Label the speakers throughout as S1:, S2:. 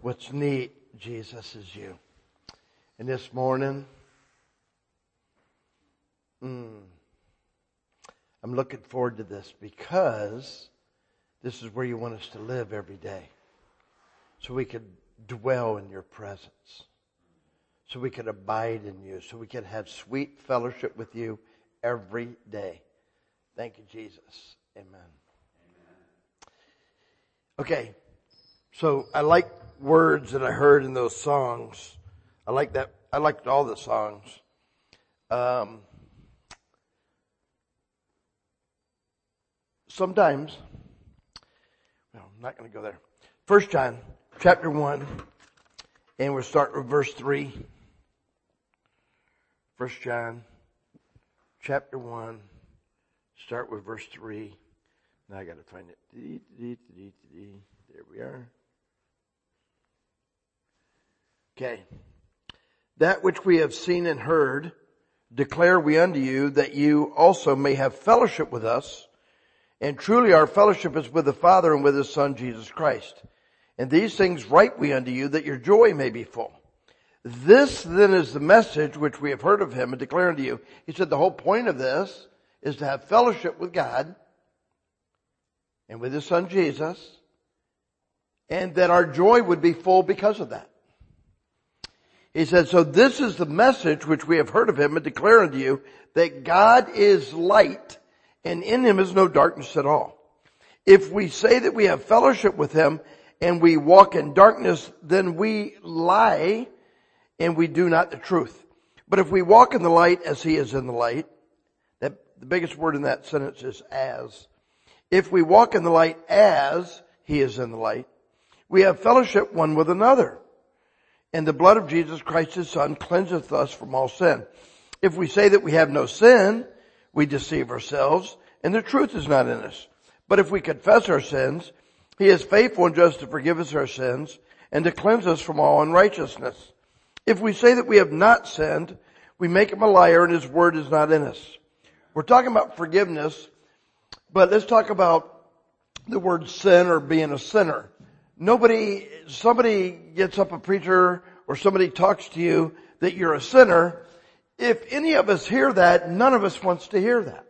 S1: What's neat, Jesus, is you. And this morning, I'm looking forward to this because this is where you want us to live every day. So we could dwell in your presence. So we could abide in you. So we could have sweet fellowship with you every day. Thank you, Jesus. Amen. Okay. So I like words that I heard in those songs. I like that. I liked all the songs. Sometimes, well, I'm not going to go there. 1 John chapter 1, and we'll start with verse 3. 1 John chapter 1, start with verse 3. Now I got to find it. There we are. Okay. That which we have seen and heard, declare we unto you, that you also may have fellowship with us. And truly our fellowship is with the Father and with His Son, Jesus Christ. And these things write we unto you, that your joy may be full. This then is the message which we have heard of Him and declare unto you. He said the whole point of this is to have fellowship with God and with His Son, Jesus, and that our joy would be full because of that. He said, so this is the message which we have heard of Him and declare unto you, that God is light, and in Him is no darkness at all. If we say that we have fellowship with Him and we walk in darkness, then we lie and we do not the truth. But if we walk in the light as He is in the light, the biggest word in that sentence is as. If we walk in the light as He is in the light, we have fellowship one with another. And the blood of Jesus Christ His Son cleanseth us from all sin. If we say that we have no sin, we deceive ourselves, and the truth is not in us. But if we confess our sins, He is faithful and just to forgive us our sins, and to cleanse us from all unrighteousness. If we say that we have not sinned, we make Him a liar, and His word is not in us. We're talking about forgiveness, but let's talk about the word sin or being a sinner. Somebody gets up, a preacher or somebody talks to you that you're a sinner. If any of us hear that, none of us wants to hear that.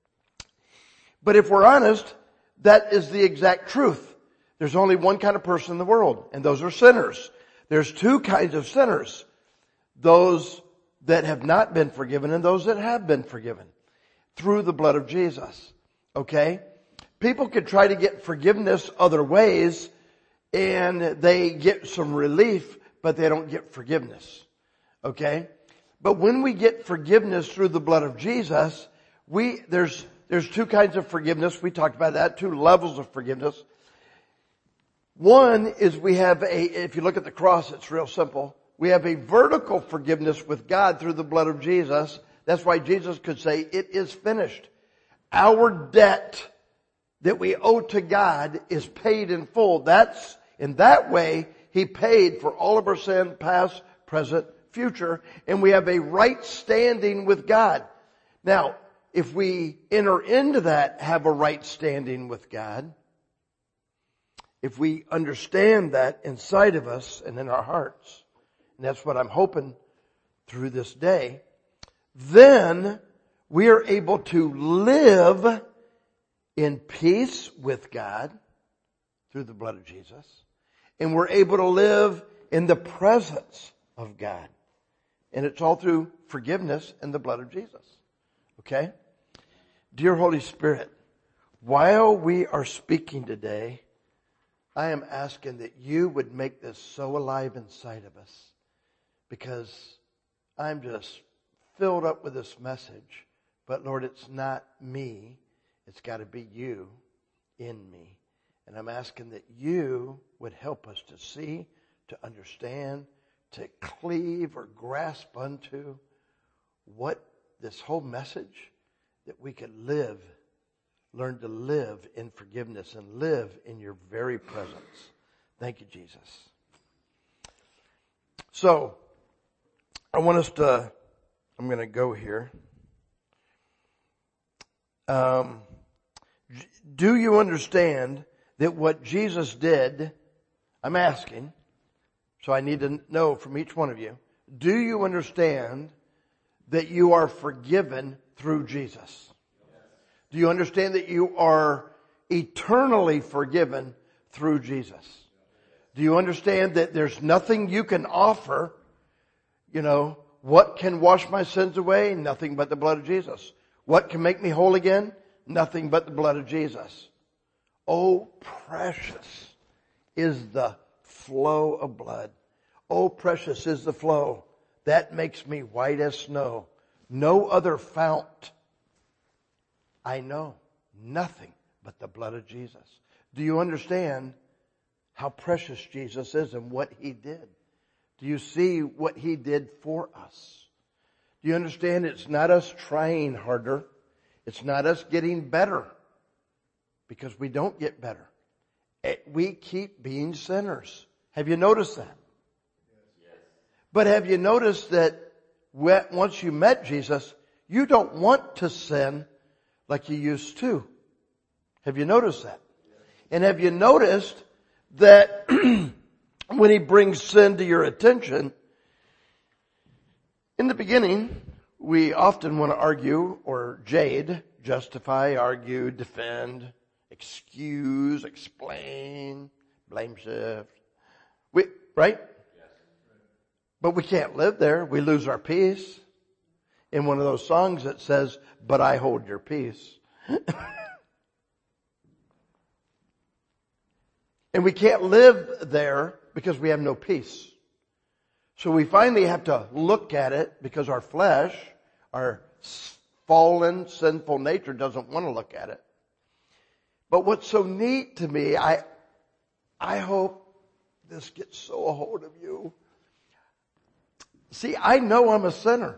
S1: But if we're honest, that is the exact truth. There's only one kind of person in the world, and those are sinners. There's two kinds of sinners. Those that have not been forgiven and those that have been forgiven through the blood of Jesus. Okay? People could try to get forgiveness other ways, and they get some relief, but they don't get forgiveness. Okay? But when we get forgiveness through the blood of Jesus, there's two kinds of forgiveness. We talked about that, two levels of forgiveness. One is if you look at the cross, it's real simple. We have a vertical forgiveness with God through the blood of Jesus. That's why Jesus could say, it is finished. Our debt that we owe to God is paid in full. In that way, He paid for all of our sin, past, present, future, and we have a right standing with God. Now, if we enter into that, have a right standing with God, if we understand that inside of us and in our hearts, and that's what I'm hoping through this day, then we are able to live in peace with God through the blood of Jesus. And we're able to live in the presence of God. And it's all through forgiveness and the blood of Jesus. Okay? Dear Holy Spirit, while we are speaking today, I am asking that you would make this so alive inside of us. Because I'm just filled up with this message. But Lord, it's not me. It's got to be you in me. And I'm asking that you would help us to see, to understand, to cleave or grasp unto what this whole message, that we could learn to live in forgiveness and live in your very presence. Thank you, Jesus. So, I'm going to go here. Do you understand that what Jesus did, I'm asking, So I need to know from each one of you, do you understand that you are forgiven through Jesus? Do you understand that you are eternally forgiven through Jesus? Do you understand that there's nothing you can offer? What can wash my sins away? Nothing but the blood of Jesus. What can make me whole again? Nothing but the blood of Jesus. Oh, precious is the flow of blood. Oh, precious is the flow that makes me white as snow. No other fount I know, nothing but the blood of Jesus. Do you understand how precious Jesus is and what He did? Do you see what He did for us? Do you understand it's not us trying harder? It's not us getting better, because we don't get better. We keep being sinners. Have you noticed that? Yes. But have you noticed that once you met Jesus, you don't want to sin like you used to? Have you noticed that? Yes. And have you noticed that when He brings sin to your attention, in the beginning, we often want to argue or justify, argue, defend, excuse, explain, blame shift. Right? Yes. But we can't live there. We lose our peace. In one of those songs that says, "But I hold your peace." And we can't live there because we have no peace. So we finally have to look at it, because our flesh, our fallen, sinful nature doesn't want to look at it. But what's so neat to me, I hope this gets so a hold of you. See, I know I'm a sinner.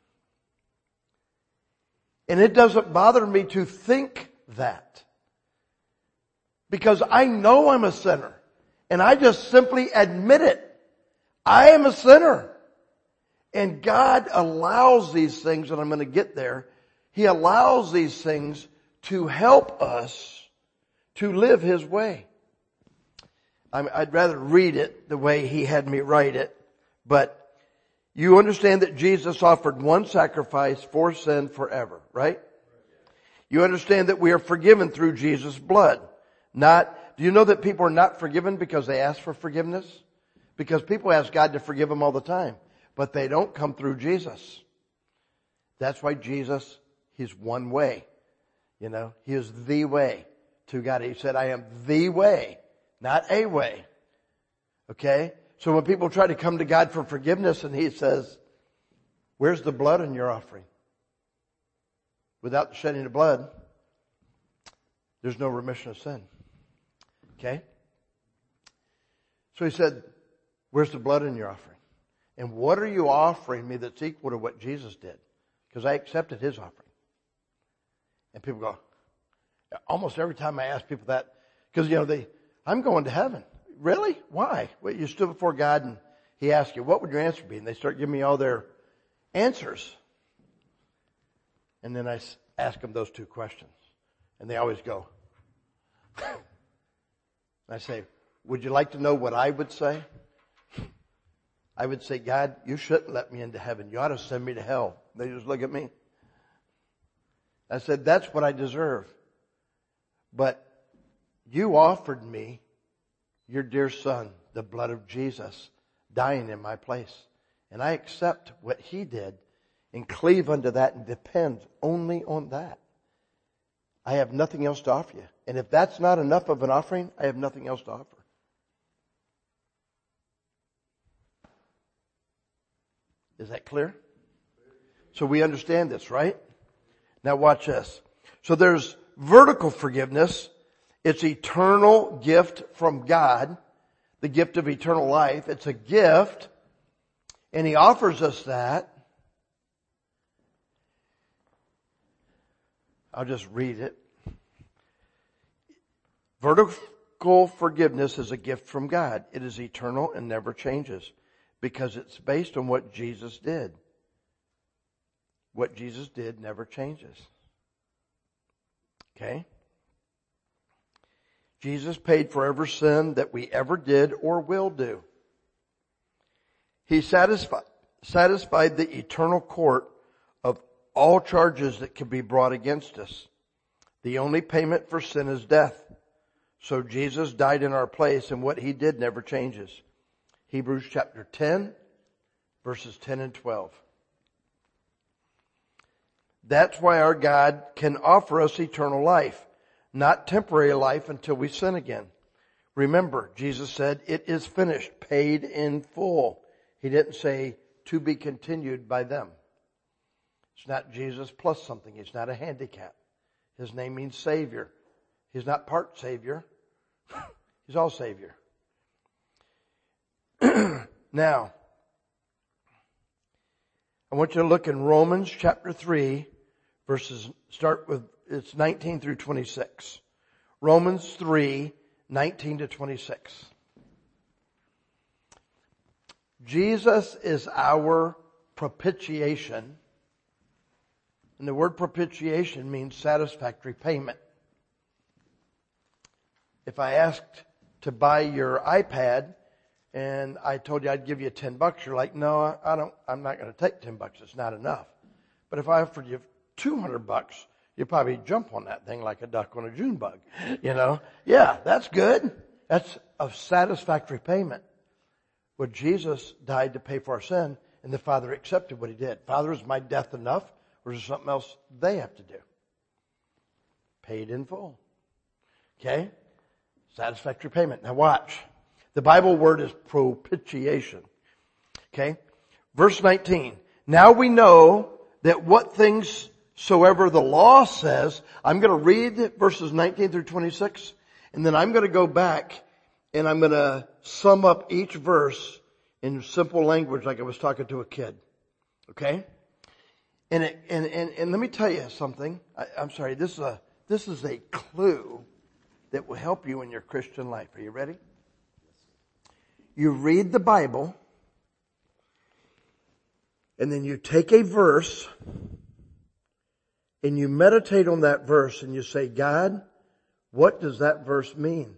S1: And it doesn't bother me to think that, because I know I'm a sinner. And I just simply admit it. I am a sinner. And God allows these things, and I'm going to get there. He allows these things to help us to live His way. I'd rather read it the way He had me write it. But you understand that Jesus offered one sacrifice for sin forever, right? You understand that we are forgiven through Jesus' blood. Do you know that people are not forgiven because they ask for forgiveness? Because people ask God to forgive them all the time, but they don't come through Jesus. That's why Jesus, He's one way. He is the way to God. He said, "I am the way, not a way." Okay? So when people try to come to God for forgiveness, and He says, "Where's the blood in your offering?" Without the shedding of blood, there's no remission of sin. Okay? So He said, "Where's the blood in your offering? And what are you offering me that's equal to what Jesus did?" Because I accepted His offering. And people go, almost every time I ask people that, because, I'm going to heaven. Really? Why? Well, you stood before God and He asked you, what would your answer be? And they start giving me all their answers. And then I ask them those two questions. And they always go. And I say, would you like to know what I would say? I would say, God, you shouldn't let me into heaven. You ought to send me to hell. They just look at me. I said, that's what I deserve. But you offered me your dear Son, the blood of Jesus, dying in my place. And I accept what He did and cleave unto that and depend only on that. I have nothing else to offer you. And if that's not enough of an offering, I have nothing else to offer. Is that clear? So we understand this, right? Now watch this. So there's vertical forgiveness. It's eternal gift from God, the gift of eternal life. It's a gift, and He offers us that. I'll just read it. Vertical forgiveness is a gift from God. It is eternal and never changes because it's based on what Jesus did. What Jesus did never changes. Okay? Jesus paid for every sin that we ever did or will do. He satisfied the eternal court of all charges that could be brought against us. The only payment for sin is death. So Jesus died in our place, and what he did never changes. Hebrews chapter 10, verses 10 and 12. That's why our God can offer us eternal life, not temporary life until we sin again. Remember, Jesus said, it is finished, paid in full. He didn't say to be continued by them. It's not Jesus plus something. It's not a handicap. His name means Savior. He's not part Savior. He's all Savior. Now, I want you to look in Romans chapter 3, start with, it's 19 through 26. Romans 3, 19 to 26. Jesus is our propitiation. And the word propitiation means satisfactory payment. If I asked to buy your iPad and I told you I'd give you $10, you're like, no, I'm not going to take $10. It's not enough. But if I offered you $200, you'd probably jump on that thing like a duck on a June bug. You know? Yeah, that's good. That's a satisfactory payment. Well, Jesus died to pay for our sin, and the Father accepted what he did. Father, is my death enough, or is there something else they have to do? Paid in full. Okay? Satisfactory payment. Now watch. The Bible word is propitiation. Okay? Verse 19. Now we know that what things soever the law says, I'm going to read verses 19 through 26, and then I'm going to go back and I'm going to sum up each verse in simple language like I was talking to a kid. Okay? And let me tell you something. I'm sorry, this is a clue that will help you in your Christian life. Are you ready? You read the Bible, and then you take a verse, and you meditate on that verse, and you say, God, what does that verse mean?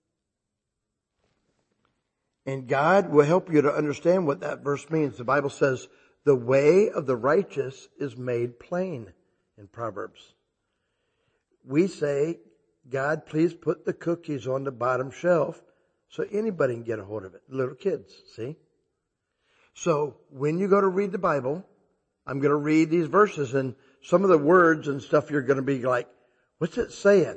S1: And God will help you to understand what that verse means. The Bible says, the way of the righteous is made plain in Proverbs. We say, God, please put the cookies on the bottom shelf so anybody can get a hold of it. Little kids, see? So when you go to read the Bible, I'm going to read these verses, and some of the words and stuff you're going to be like, what's it saying?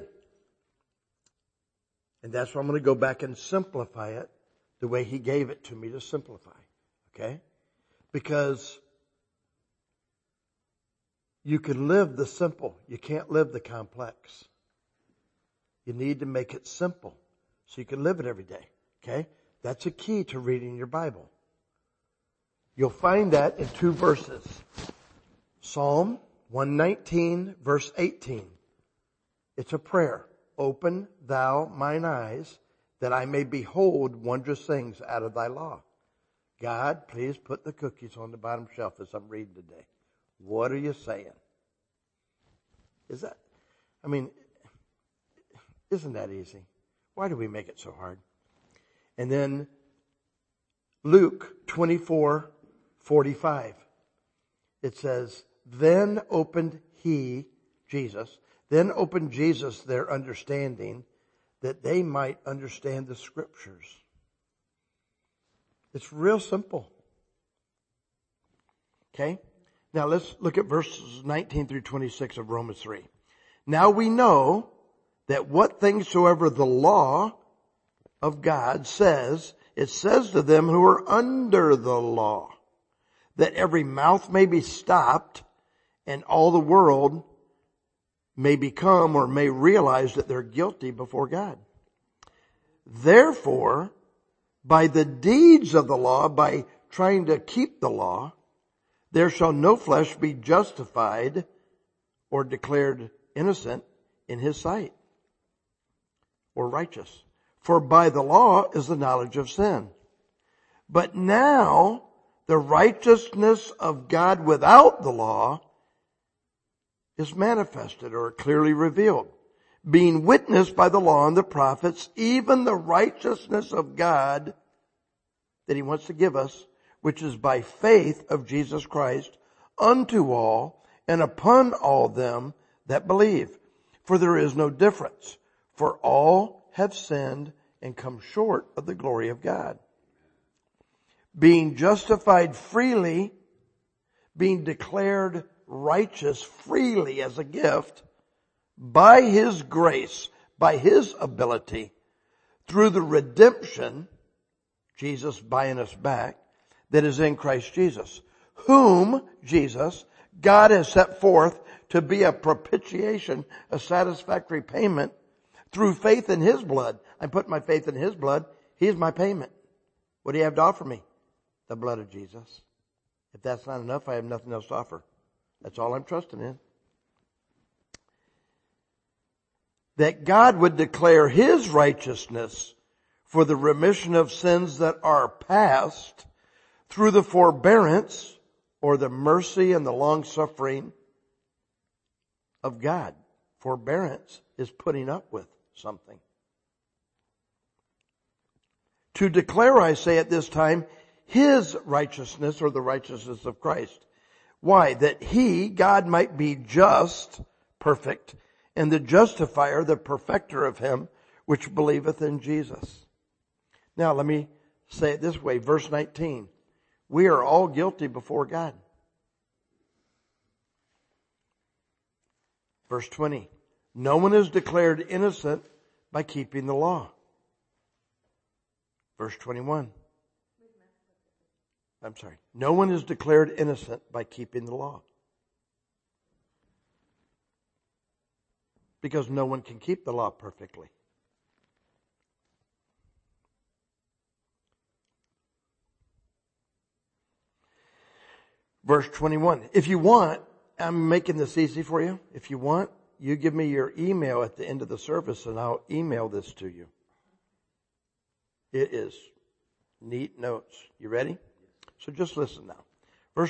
S1: And that's why I'm going to go back and simplify it the way he gave it to me to simplify. Okay? Because you can live the simple. You can't live the complex. You need to make it simple so you can live it every day. Okay? That's a key to reading your Bible. You'll find that in two verses. Psalm 119, verse 18. It's a prayer. Open thou mine eyes that I may behold wondrous things out of thy law. God, please put the cookies on the bottom shelf as I'm reading today. What are you saying? Isn't that easy? Why do we make it so hard? And then Luke 24:45. It says, then opened Jesus their understanding that they might understand the scriptures. It's real simple. Okay? Now let's look at verses 19 through 26 of Romans 3. Now we know that what things soever the law of God says, it says to them who are under the law, that every mouth may be stopped and all the world may become or may realize that they're guilty before God. Therefore, by the deeds of the law, by trying to keep the law, there shall no flesh be justified or declared innocent in his sight or righteous. For by the law is the knowledge of sin. But now the righteousness of God without the law is manifested or clearly revealed, being witnessed by the law and the prophets, even the righteousness of God that he wants to give us, which is by faith of Jesus Christ, unto all and upon all them that believe. For there is no difference, for all have sinned and come short of the glory of God. Being justified freely, being declared righteous freely as a gift, by His grace, by His ability, through the redemption, Jesus buying us back, that is in Christ Jesus, whom, Jesus, God has set forth to be a propitiation, a satisfactory payment through faith in His blood. I put my faith in His blood. He's my payment. What do you have to offer me? The blood of Jesus. If that's not enough, I have nothing else to offer. That's all I'm trusting in. That God would declare His righteousness for the remission of sins that are past through the forbearance or the mercy and the long suffering of God. Forbearance is putting up with something. To declare, I say at this time, His righteousness or the righteousness of Christ. Why? That He, God, might be just, perfect, and the justifier, the perfecter of him, which believeth in Jesus. Now let me say it this way, verse 19. We are all guilty before God. Verse 20. No one is declared innocent by keeping the law. Verse 21. No one is declared innocent by keeping the law. Because no one can keep the law perfectly. Verse 21. If you want, I'm making this easy for you. If you want, you give me your email at the end of the service and I'll email this to you. It is neat notes. You ready? So just listen now. Verse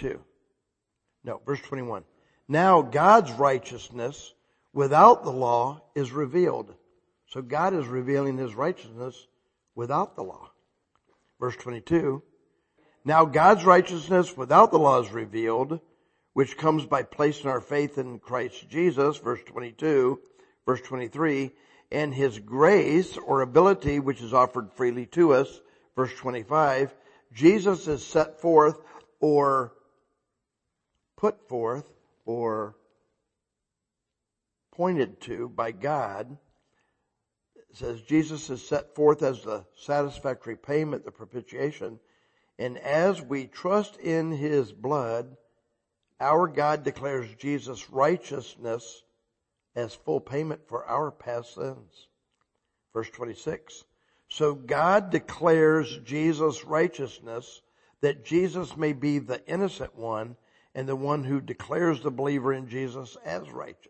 S1: 21. Now God's righteousness without the law is revealed. So God is revealing His righteousness without the law. Verse 22. Now God's righteousness without the law is revealed, which comes by placing our faith in Christ Jesus, verse 22, verse 23, and His grace or ability, which is offered freely to us, verse 25. Jesus is set forth or put forth or pointed to by God. It says Jesus is set forth as the satisfactory payment, the propitiation. And as we trust in His blood, our God declares Jesus' righteousness as full payment for our past sins. Verse 26. So God declares Jesus' righteousness that Jesus may be the innocent one and the one who declares the believer in Jesus as righteous.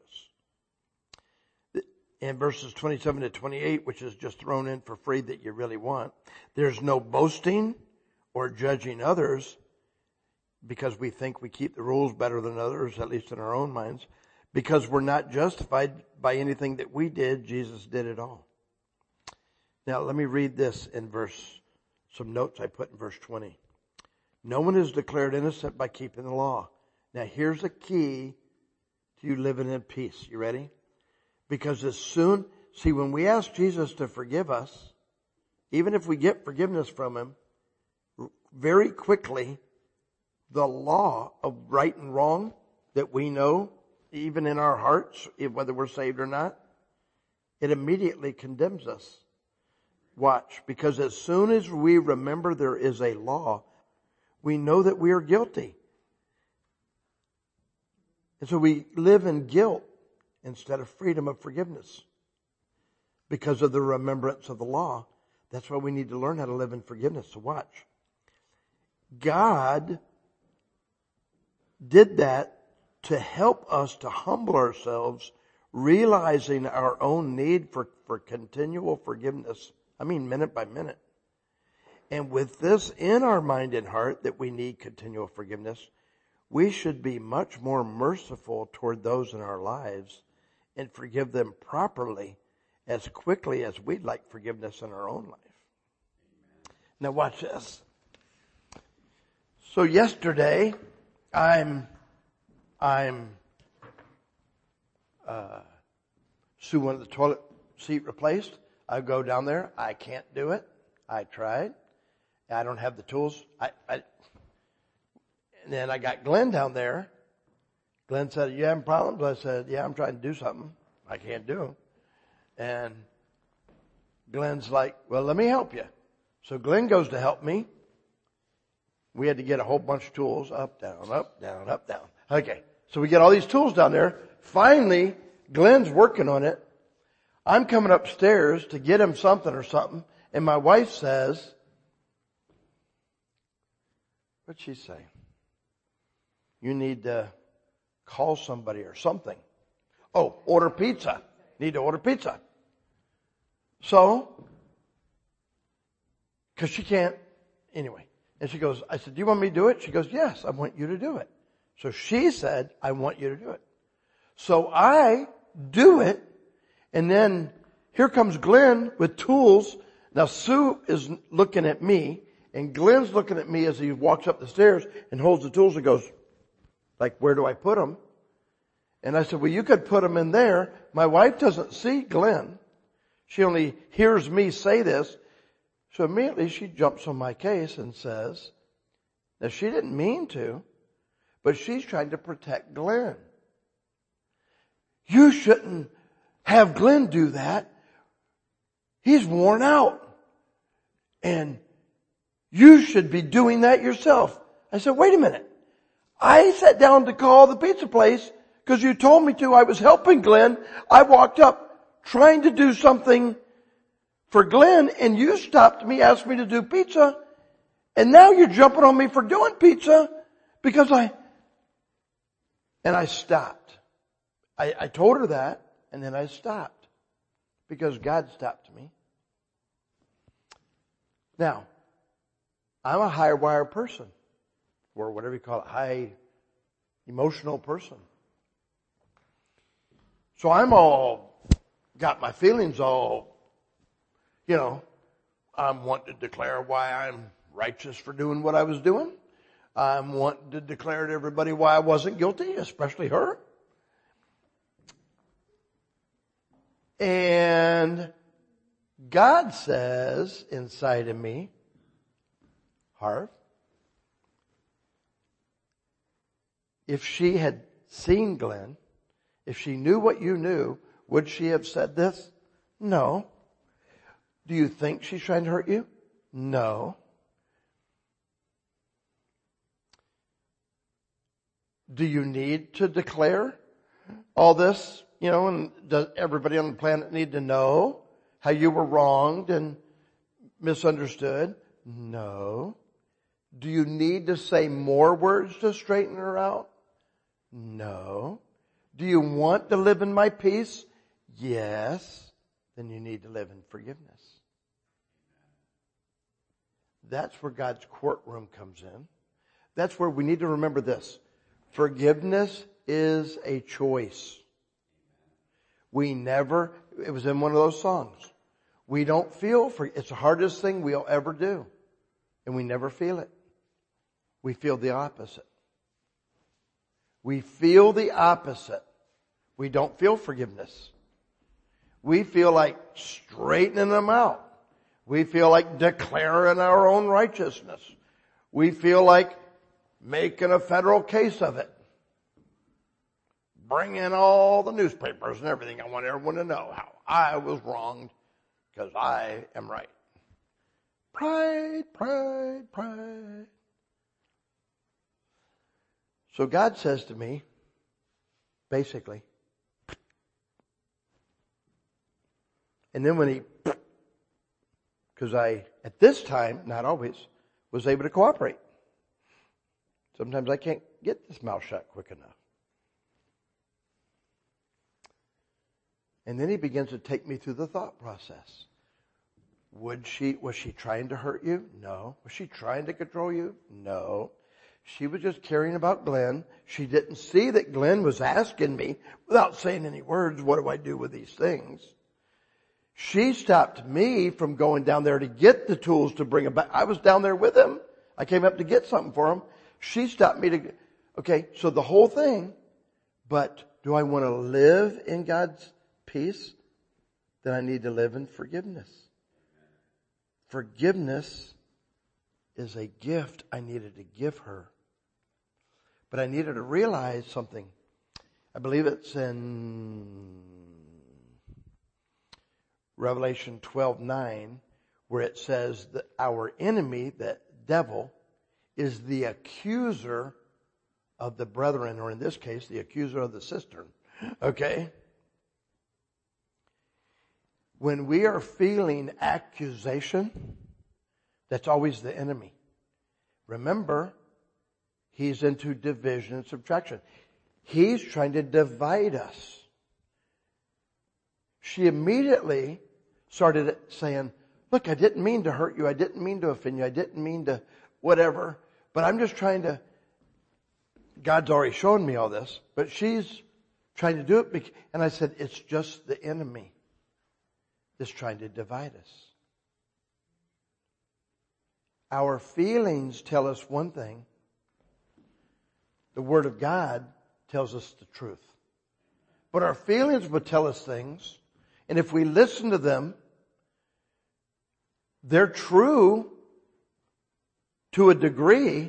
S1: In verses 27 to 28, which is just thrown in for free that you really want, there's no boasting or judging others because we think we keep the rules better than others, at least in our own minds, because we're not justified by anything that we did. Jesus did it all. Now let me read this in some notes I put in verse 20. No one is declared innocent by keeping the law. Now here's a key to you living in peace. You ready? Because when we ask Jesus to forgive us, even if we get forgiveness from Him, very quickly, the law of right and wrong that we know, even in our hearts, whether we're saved or not, it immediately condemns us. Watch, because as soon as we remember there is a law, we know that we are guilty. And so we live in guilt instead of freedom of forgiveness because of the remembrance of the law. That's why we need to learn how to live in forgiveness. So watch. God did that to help us to humble ourselves, realizing our own need for continual forgiveness. I mean, minute by minute. And with this in our mind and heart that we need continual forgiveness, we should be much more merciful toward those in our lives and forgive them properly as quickly as we'd like forgiveness in our own life. Now watch this. So yesterday, Sue wanted the toilet seat replaced. I go down there. I can't do it. I tried. I don't have the tools. And then I got Glenn down there. Glenn said, "You having problems?" I said, "Yeah, I'm trying to do something. I can't do them." And Glenn's like, "Well, let me help you." So Glenn goes to help me. We had to get a whole bunch of tools. Up, down, up, down, up, down. Okay. So we get all these tools down there. Finally, Glenn's working on it. I'm coming upstairs to get him something or something. And my wife says, what'd she say? "You need to call somebody or something." "Oh, order pizza. Need to order pizza." So, cause she can't, anyway. And she goes, I said, "Do you want me to do it?" She goes, "Yes, I want you to do it." So she said, "I want you to do it." So I do it. And then here comes Glenn with tools. Now Sue is looking at me and Glenn's looking at me as he walks up the stairs and holds the tools and goes, like, "Where do I put them?" And I said, "Well, you could put them in there." My wife doesn't see Glenn. She only hears me say this. So immediately she jumps on my case and says, now she didn't mean to, but she's trying to protect Glenn. "You shouldn't have Glenn do that. He's worn out. And you should be doing that yourself." I said, "Wait a minute. I sat down to call the pizza place because you told me to. I was helping Glenn. I walked up trying to do something for Glenn and you stopped me, asked me to do pizza. And now you're jumping on me for doing pizza because I stopped. I told her that and then I stopped because God stopped me. Now, I'm a high wire person, or whatever you call it, high emotional person. So I'm got my feelings all, I'm wanting to declare why I'm righteous for doing what I was doing. I'm wanting to declare to everybody why I wasn't guilty, especially her. And God says inside of me, Harv, if she had seen Glenn, if she knew what you knew, would she have said this? No. Do you think she's trying to hurt you? No. Do you need to declare all this? And does everybody on the planet need to know how you were wronged and misunderstood? No. Do you need to say more words to straighten her out? No. Do you want to live in my peace? Yes. Then you need to live in forgiveness. That's where God's courtroom comes in. That's where we need to remember this. Forgiveness is a choice. It was in one of those songs. We don't feel it's the hardest thing we'll ever do. And we never feel it. We feel the opposite. We feel the opposite. We don't feel forgiveness. We feel like straightening them out. We feel like declaring our own righteousness. We feel like making a federal case of it. Bring in all the newspapers and everything. I want everyone to know how I was wronged because I am right. Pride, pride, pride. So God says to me, basically, and then when because I, at this time, not always, was able to cooperate. Sometimes I can't get this mouth shut quick enough. And then he begins to take me through the thought process. Was she trying to hurt you? No. Was she trying to control you? No. She was just caring about Glenn. She didn't see that Glenn was asking me, without saying any words, what do I do with these things? She stopped me from going down there to get the tools to bring him back. I was down there with him. I came up to get something for him. She stopped me to, okay, so the whole thing, but do I want to live in God's peace? Then I need to live in forgiveness. Forgiveness is a gift I needed to give her. But I needed to realize something. I believe it's in Revelation 12:9, where it says that our enemy, the devil, is the accuser of the brethren, or in this case, the accuser of the sister. Okay? When we are feeling accusation, that's always the enemy. Remember, he's into division and subtraction. He's trying to divide us. She immediately started saying, look, I didn't mean to hurt you. I didn't mean to offend you. I didn't mean to whatever. But I'm just trying to, God's already shown me all this. But she's trying to do it. And I said, it's just the enemy that's trying to divide us. Our feelings tell us one thing. The Word of God tells us the truth. But our feelings would tell us things. And if we listen to them, they're true to a degree,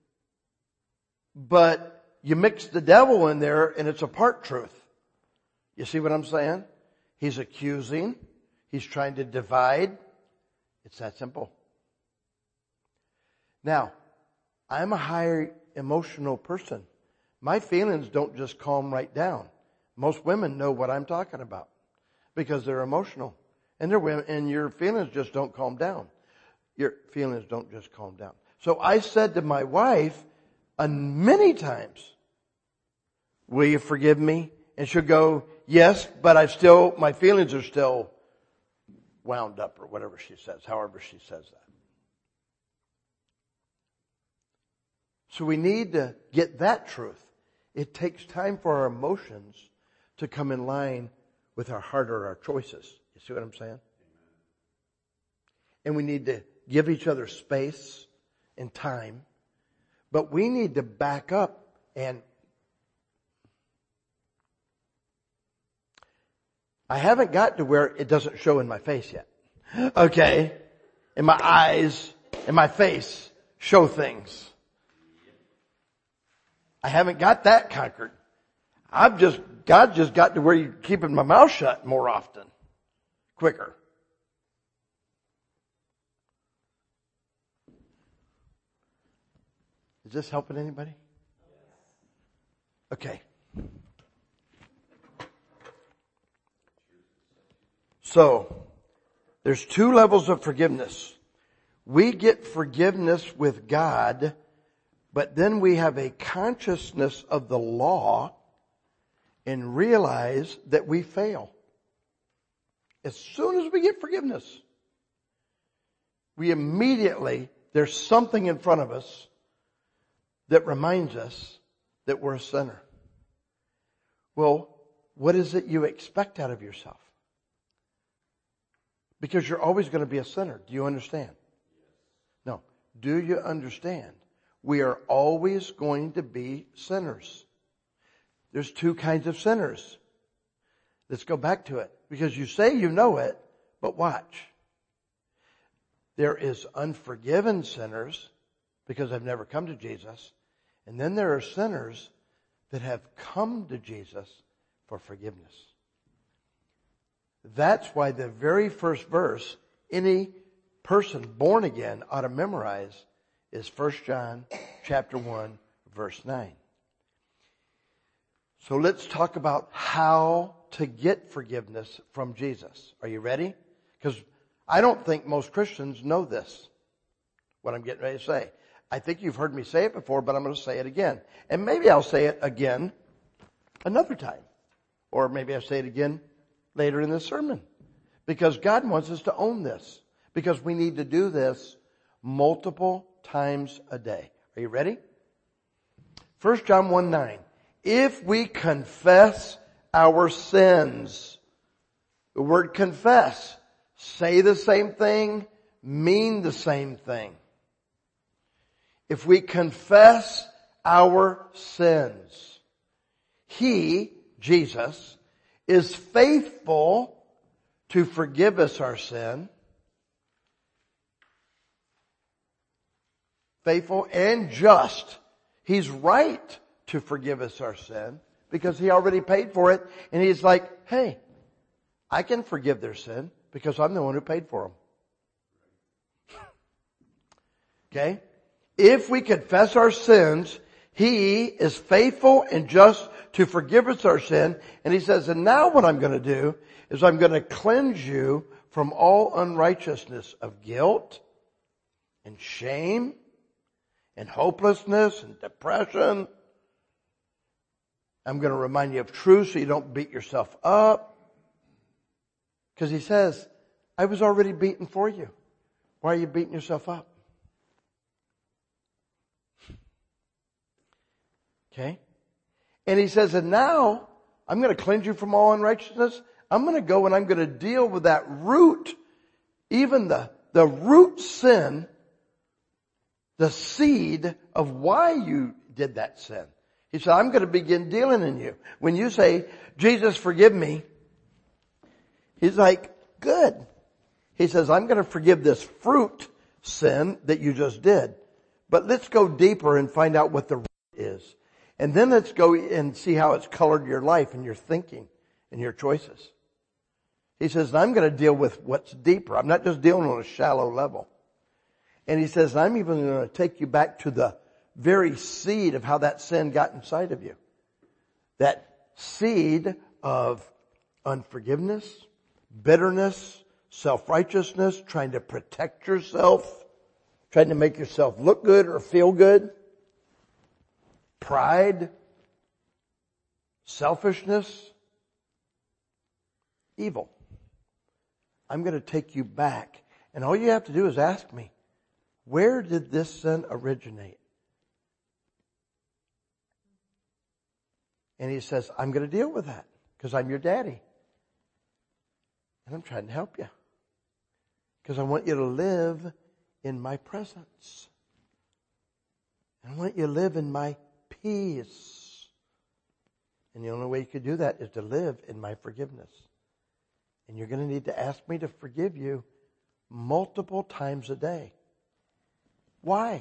S1: but you mix the devil in there and it's a part truth. You see what I'm saying? He's accusing. He's trying to divide. It's that simple. Now, I'm a higher emotional person. My feelings don't just calm right down. Most women know what I'm talking about because they're emotional. And they're women, and your feelings just don't calm down. Your feelings don't just calm down. So I said to my wife many times, will you forgive me? And she'll go, yes, but my feelings are still wound up, or whatever she says, however she says that. So we need to get that truth. It takes time for our emotions to come in line with our heart or our choices. You see what I'm saying? And we need to give each other space and time. But we need to back up and I haven't got to where it doesn't show in my face yet. Okay? And my eyes and my face show things. I haven't got that conquered. God just got to where you're keeping my mouth shut more often. Quicker. Is this helping anybody? Okay. So, there's two levels of forgiveness. We get forgiveness with God, but then we have a consciousness of the law and realize that we fail. As soon as we get forgiveness, we immediately, there's something in front of us that reminds us that we're a sinner. Well, what is it you expect out of yourself? Because you're always going to be a sinner. Do you understand? No. Do you understand? We are always going to be sinners. There's two kinds of sinners. Let's go back to it. Because you say you know it, but watch. There is unforgiven sinners because they've never come to Jesus. And then there are sinners that have come to Jesus for forgiveness. That's why the very first verse any person born again ought to memorize is 1 John chapter 1 verse 9. So let's talk about how to get forgiveness from Jesus. Are you ready? Because I don't think most Christians know this, what I'm getting ready to say. I think you've heard me say it before, but I'm going to say it again. And maybe I'll say it again another time. Or maybe I'll say it again later in the sermon. Because God wants us to own this. Because we need to do this multiple times a day. Are you ready? 1 John 1:9. If we confess our sins, the word confess, say the same thing, mean the same thing. if we confess our sins, He, Jesus, is faithful to forgive us our sin. Faithful and just. He's right to forgive us our sin because He already paid for it. And He's like, hey, I can forgive their sin because I'm the one who paid for them. Okay? If we confess our sins, He is faithful and just to forgive us our sin. And He says, and now what I'm going to do is I'm going to cleanse you from all unrighteousness of guilt and shame and hopelessness and depression. I'm going to remind you of truth so you don't beat yourself up. Because He says, I was already beaten for you. Why are you beating yourself up? Okay? And He says, and now I'm going to cleanse you from all unrighteousness. I'm going to go and I'm going to deal with that root, even the root sin, the seed of why you did that sin. He said, I'm going to begin dealing in you. When you say, Jesus, forgive me, He's like, good. He says, I'm going to forgive this fruit sin that you just did. But let's go deeper and find out what the root is. And then let's go and see how it's colored your life and your thinking and your choices. He says, I'm going to deal with what's deeper. I'm not just dealing on a shallow level. And He says, I'm even going to take you back to the very seed of how that sin got inside of you. That seed of unforgiveness, bitterness, self-righteousness, trying to protect yourself, trying to make yourself look good or feel good, pride, selfishness, evil. I'm going to take you back. And all you have to do is ask me, where did this sin originate? And He says, I'm going to deal with that because I'm your daddy. And I'm trying to help you. Because I want you to live in my presence. I want you to live in my peace. And the only way you could do that is to live in my forgiveness. And you're going to need to ask me to forgive you multiple times a day. Why?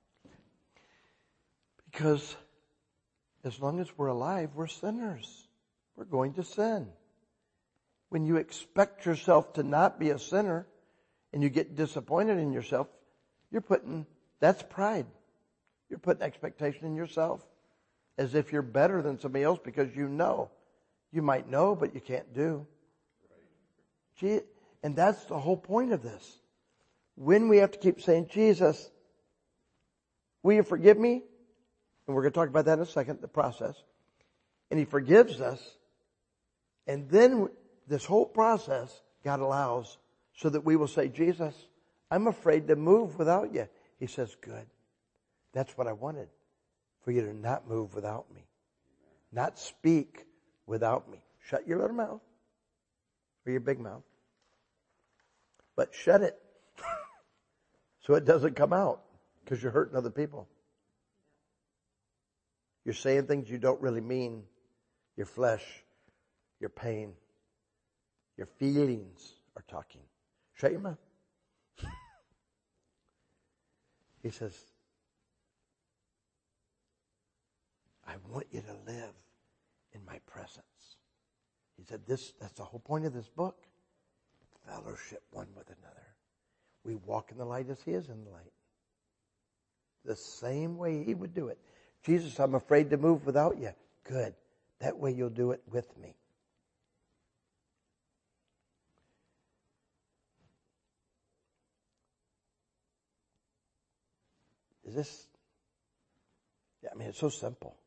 S1: Because as long as we're alive, we're sinners. We're going to sin. When you expect yourself to not be a sinner and you get disappointed in yourself, that's pride. You're putting expectation in yourself as if you're better than somebody else because you know. You might know, but you can't do. Gee, and that's the whole point of this. When we have to keep saying, Jesus, will you forgive me? And we're going to talk about that in a second, the process. And He forgives us. And then this whole process God allows so that we will say, Jesus, I'm afraid to move without you. He says, good. That's what I wanted. For you to not move without me. Not speak without me. Shut your little mouth. Or your big mouth. But shut it. So it doesn't come out. Because you're hurting other people. You're saying things you don't really mean. Your flesh, your pain, your feelings are talking. Shut your mouth. He says, I want you to live in my presence. He said, that's the whole point of this book. Fellowship one with another. We walk in the light as He is in the light. The same way He would do it. Jesus, I'm afraid to move without you. Good. That way you'll do it with me. It's so simple.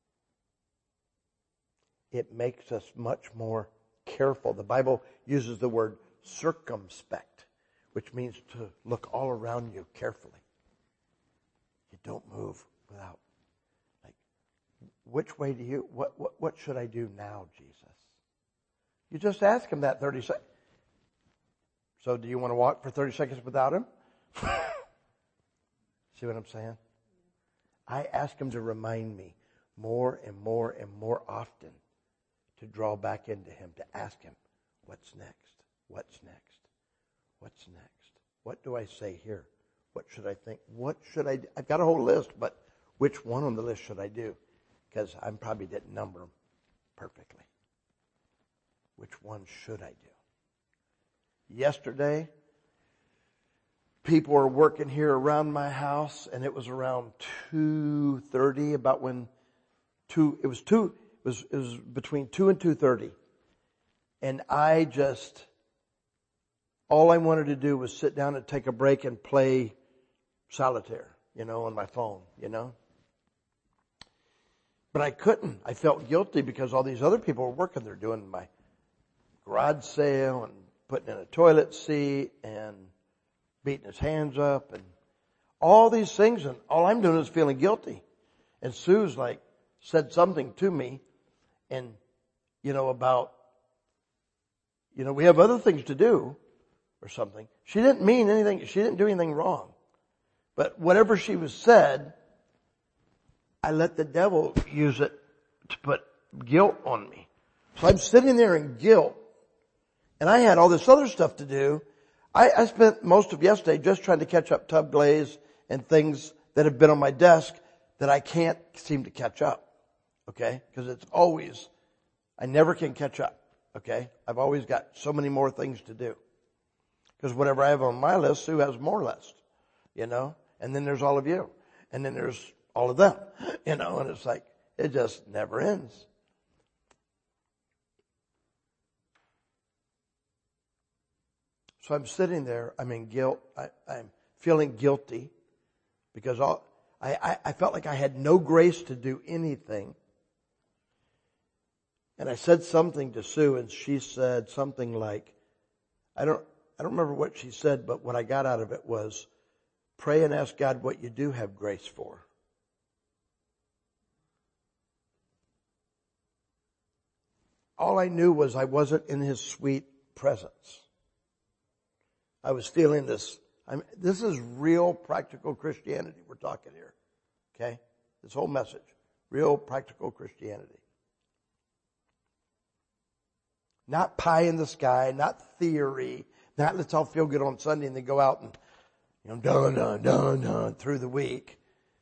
S1: It makes us much more careful. The Bible uses the word circumspect, which means to look all around you carefully. You don't move without. Which way do you, what should I do now, Jesus? You just ask Him that 30 seconds. So do you want to walk for 30 seconds without Him? See what I'm saying? I ask Him to remind me more and more and more often to draw back into Him, to ask Him, what's next? What's next? What's next? What do I say here? What should I think? What should I do? I've got a whole list, but which one on the list should I do? Because I probably didn't number them perfectly. Which one should I do? Yesterday, people were working here around my house, and it was around 2:30, about when it was between 2 and 2:30. And all I wanted to do was sit down and take a break and play solitaire, on my phone, But I couldn't. I felt guilty because all these other people were working. They're doing my garage sale and putting in a toilet seat and beating his hands up and all these things. And all I'm doing is feeling guilty. And Sue's said something to me and, about, we have other things to do or something. She didn't mean anything. She didn't do anything wrong. But whatever she was said, I let the devil use it to put guilt on me. So I'm sitting there in guilt. And I had all this other stuff to do. I spent most of yesterday just trying to catch up tub glaze and things that have been on my desk that I can't seem to catch up. Okay? Because I never can catch up. Okay? I've always got so many more things to do. Because whatever I have on my list, Sue has more list. And then there's all of you. And then there's all of them. And it's it just never ends. So I'm sitting there, I'm in guilt, I'm feeling guilty because I felt like I had no grace to do anything. And I said something to Sue and she said something like, I don't remember what she said, but what I got out of it was, pray and ask God what you do have grace for. All I knew was I wasn't in His sweet presence. I was feeling this. This is real practical Christianity we're talking here. Okay? This whole message. Real practical Christianity. Not pie in the sky, not theory, not let's all feel good on Sunday and then go out and, done through the week.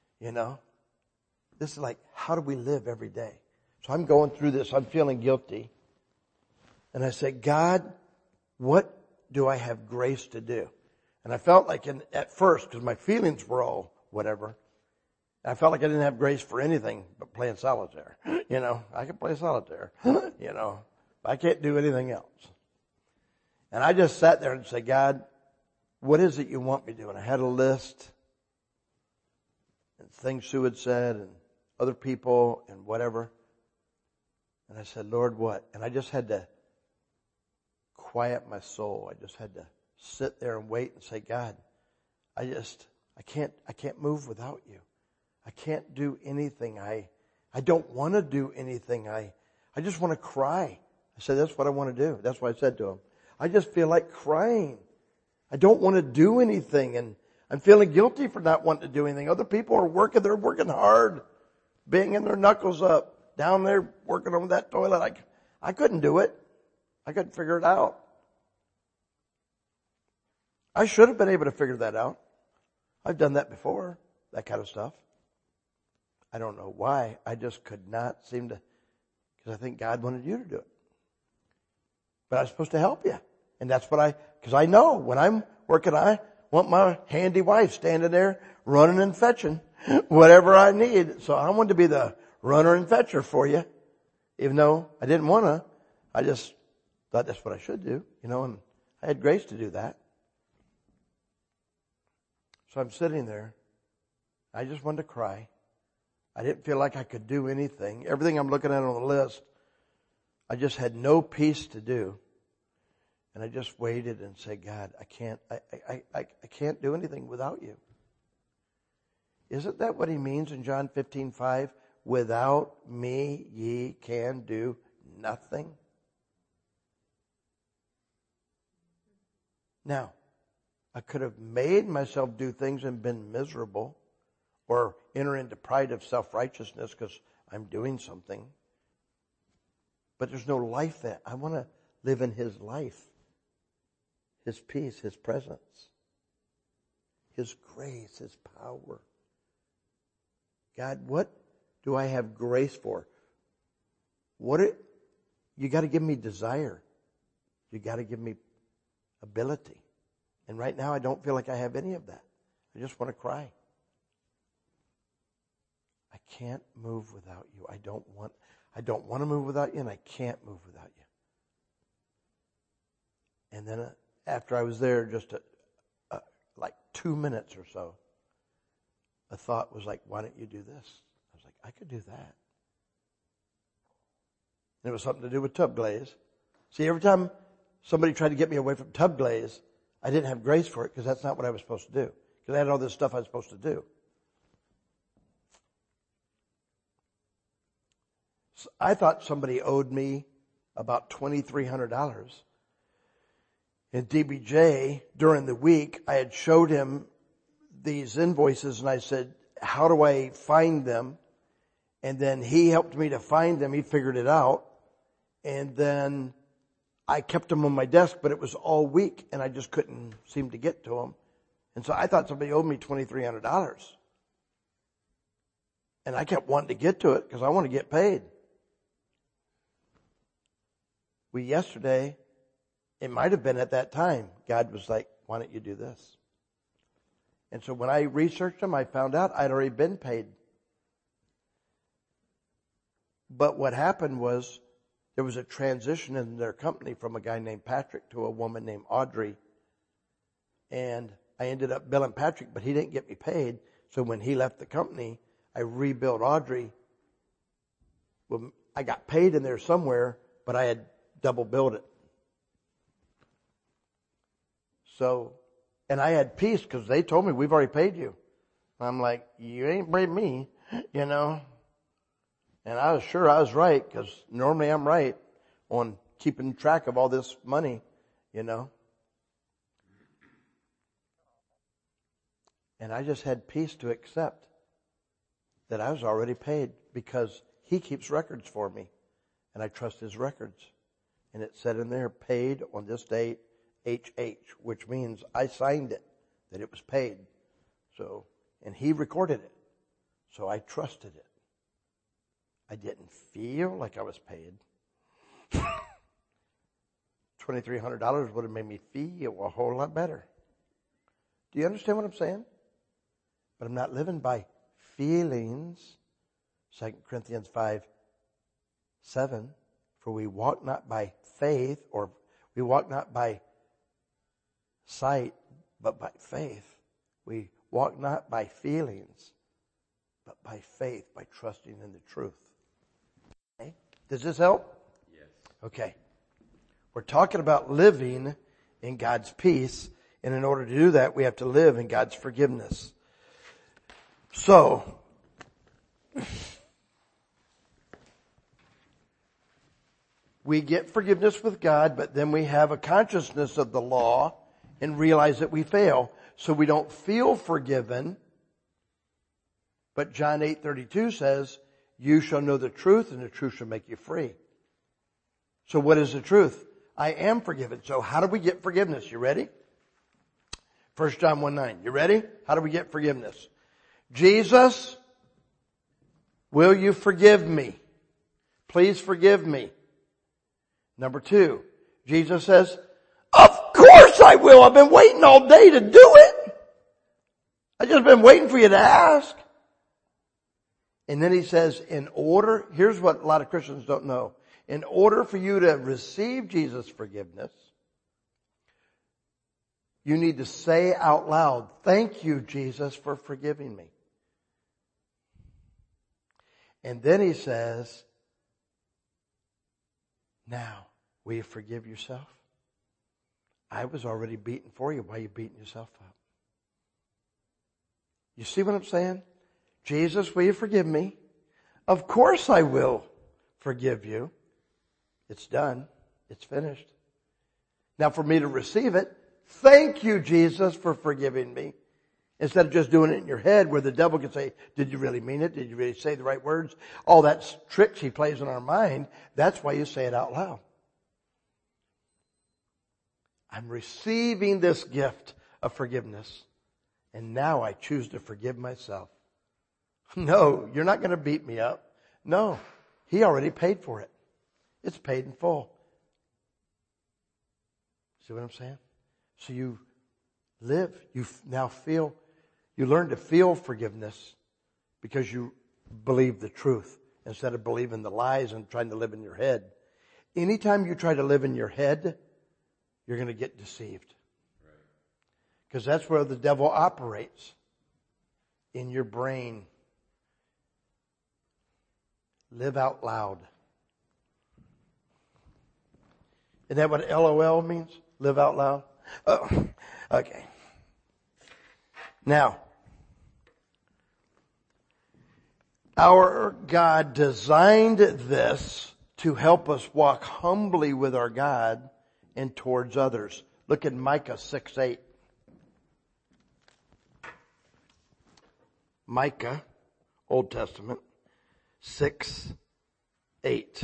S1: This is how do we live every day? So I'm going through this. I'm feeling guilty. And I said, God, what do I have grace to do? And I felt like at first, because my feelings were all whatever, I felt like I didn't have grace for anything but playing solitaire. I can play solitaire, but I can't do anything else. And I just sat there and said, God, what is it you want me to do? And I had a list and things Sue had said and other people and whatever. And I said, Lord, what? And I just had to quiet my soul. I just had to sit there and wait and say, God, I can't move without you. I can't do anything. I don't want to do anything. I just want to cry. I said, that's what I want to do. That's what I said to him. I just feel like crying. I don't want to do anything. And I'm feeling guilty for not wanting to do anything. Other people are working. They're working hard, banging their knuckles up down there working on that toilet. I couldn't do it. I couldn't figure it out. I should have been able to figure that out. I've done that before, that kind of stuff. I don't know why. I just could not seem to, because I think God wanted you to do it. But I was supposed to help you. And that's because I know when I'm working, I want my handy wife standing there running and fetching whatever I need. So I wanted to be the runner and fetcher for you. Even though I didn't want to, I just thought that's what I should do, and I had grace to do that. So I'm sitting there. I just wanted to cry. I didn't feel like I could do anything. Everything I'm looking at on the list, I just had no peace to do. And I just waited and said, God, I can't do anything without you. Isn't that what He means in John 15:5? Without me, ye can do nothing. Now, I could have made myself do things and been miserable, or enter into pride of self-righteousness because I'm doing something. But there's no life there. I want to live in His life, His peace, His presence, His grace, His power. God, what do I have grace for? You got to give me desire. You got to give me ability. And right now I don't feel like I have any of that. I just want to cry. I can't move without you. I don't want to move without you, and I can't move without you. And then after I was there just like 2 minutes or so, a thought was like, why don't you do this? I was like, I could do that. And it was something to do with tub glaze. See, every time somebody tried to get me away from tub glaze, I didn't have grace for it because that's not what I was supposed to do. Because I had all this stuff I was supposed to do. So I thought somebody owed me about $2,300. And DBJ, during the week, I had showed him these invoices and I said, how do I find them? And then he helped me to find them. He figured it out. And then I kept them on my desk, but it was all week and I just couldn't seem to get to them. And so I thought somebody owed me $2,300. And I kept wanting to get to it because I want to get paid. Yesterday, it might have been at that time, God was like, why don't you do this? And so when I researched them, I found out I'd already been paid. But what happened was there was a transition in their company from a guy named Patrick to a woman named Audrey. And I ended up billing Patrick, but he didn't get me paid. So when he left the company, I rebuilt Audrey. Well, I got paid in there somewhere, but I had double billed it. So, and I had peace because they told me, we've already paid you. I'm like, you ain't paid me, you know. And I was sure I was right because normally I'm right on keeping track of all this money, you know. And I just had peace to accept that I was already paid because He keeps records for me. And I trust His records. And it said in there, paid on this date, HH, which means I signed it, that it was paid. So, and He recorded it. So I trusted it. I didn't feel like I was paid. $2,300 would have made me feel a whole lot better. Do you understand what I'm saying? But I'm not living by feelings. 2 Corinthians 5:7. For we walk not by faith, or we walk not by sight, but by faith. We walk not by feelings, but by faith, by trusting in the truth. Okay? Does this help?
S2: Yes.
S1: Okay. We're talking about living in God's peace, and in order to do that, we have to live in God's forgiveness. So, we get forgiveness with God, but then we have a consciousness of the law and realize that we fail. So we don't feel forgiven. But John 8:32 says, you shall know the truth and the truth shall make you free. So what is the truth? I am forgiven. So how do we get forgiveness? You ready? 1 John 1:9. You ready? How do we get forgiveness? Jesus, will you forgive me? Please forgive me. Number 2, Jesus says, of course I will. I've been waiting all day to do it. I've just been waiting for you to ask. And then He says, here's what a lot of Christians don't know. In order for you to receive Jesus' forgiveness, you need to say out loud, thank you, Jesus, for forgiving me. And then He says, now, will you forgive yourself? I was already beaten for you. Why are you beating yourself up? You see what I'm saying? Jesus, will you forgive me? Of course I will forgive you. It's done. It's finished. Now for me to receive it, thank you, Jesus, for forgiving me. Instead of just doing it in your head where the devil can say, did you really mean it? Did you really say the right words? All that tricks he plays in our mind. That's why you say it out loud. I'm receiving this gift of forgiveness, and now I choose to forgive myself. No, you're not going to beat me up. No, he already paid for it. It's paid in full. See what I'm saying? So you live, you now feel, you learn to feel forgiveness because you believe the truth instead of believing the lies and trying to live in your head. Anytime you try to live in your head, you're going to get deceived. Because that's where the devil operates. In your brain. Live out loud. Isn't that what LOL means? Live out loud? Oh, okay. Now, our God designed this to help us walk humbly with our God and towards others. Look at Micah 6:8. Micah, Old Testament, 6:8.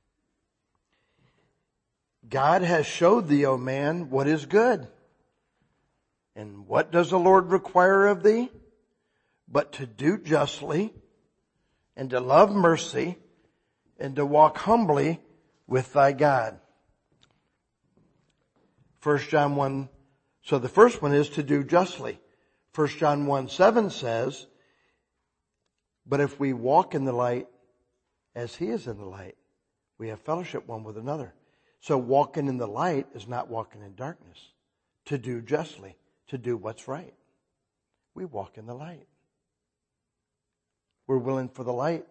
S1: God has showed thee, O man, what is good. And what does the Lord require of thee? But to do justly, and to love mercy, and to walk humbly with thy God. 1 John 1, so the first one is to do justly. 1 John 1:7 says, but if we walk in the light as he is in the light, we have fellowship one with another. So walking in the light is not walking in darkness. To do justly, to do what's right. We walk in the light. We're willing for the light.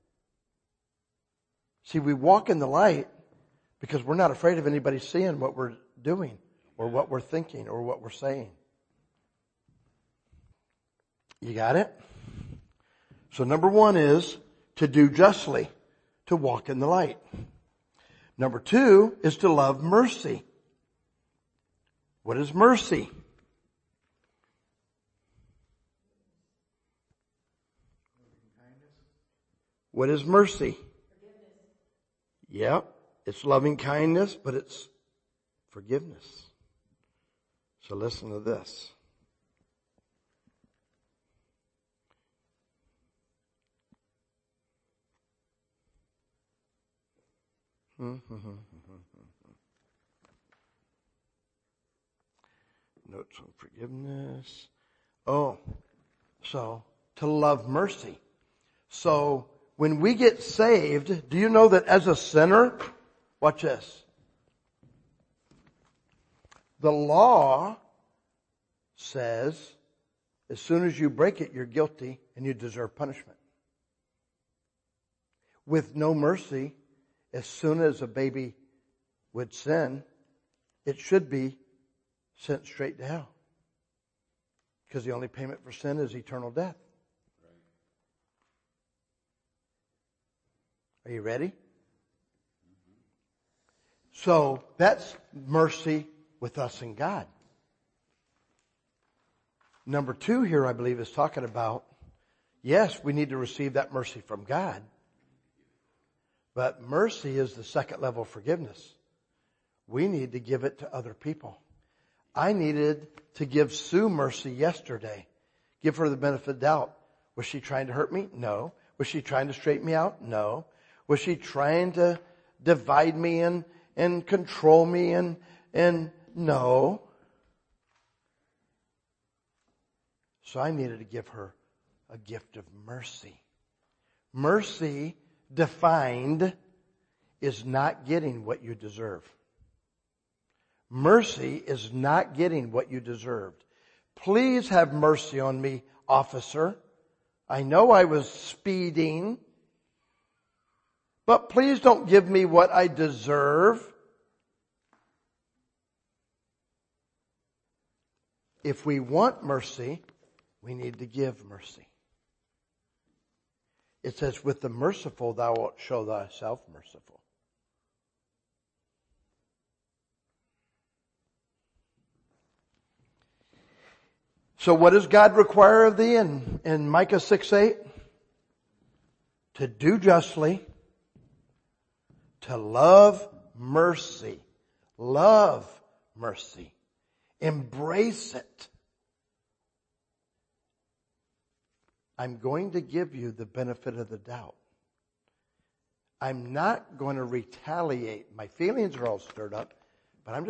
S1: See, we walk in the light because we're not afraid of anybody seeing what we're doing or what we're thinking or what we're saying. You got it? So number one is to do justly, to walk in the light. Number two is to love mercy. What is mercy? What is mercy? Yep, it's loving kindness, but it's forgiveness. So listen to this. Notes on forgiveness. Oh, so to love mercy. So when we get saved, do you know that as a sinner, watch this. The law says as soon as you break it, you're guilty and you deserve punishment. With no mercy, as soon as a baby would sin, it should be sent straight to hell. Because the only payment for sin is eternal death. Are you ready? So that's mercy with us and God. Number two here, I believe, is talking about, yes, we need to receive that mercy from God. But mercy is the second level of forgiveness. We need to give it to other people. I needed to give Sue mercy yesterday. Give her the benefit of the doubt. Was she trying to hurt me? No. Was she trying to straighten me out? No. Was she trying to divide me and control me and no. So I needed to give her a gift of mercy. Mercy defined is not getting what you deserve. Mercy is not getting what you deserved. Please have mercy on me, officer. I know I was speeding, but please don't give me what I deserve. If we want mercy, we need to give mercy. It says, with the merciful thou wilt show thyself merciful. So what does God require of thee in Micah 6:8? To do justly, to love mercy. Love mercy. Embrace it. I'm going to give you the benefit of the doubt. I'm not going to retaliate. My feelings are all stirred up, but I'm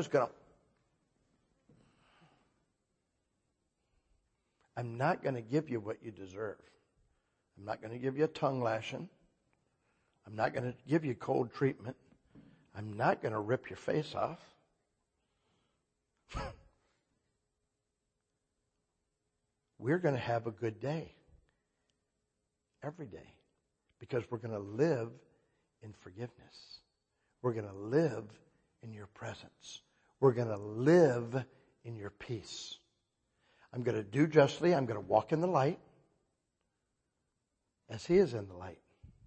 S1: not going to give you what you deserve. I'm not going to give you a tongue lashing. I'm not going to give you cold treatment. I'm not going to rip your face off. We're going to have a good day. Every day. Because we're going to live in forgiveness. We're going to live in your presence. We're going to live in your peace. I'm going to do justly. I'm going to walk in the light as He is in the light.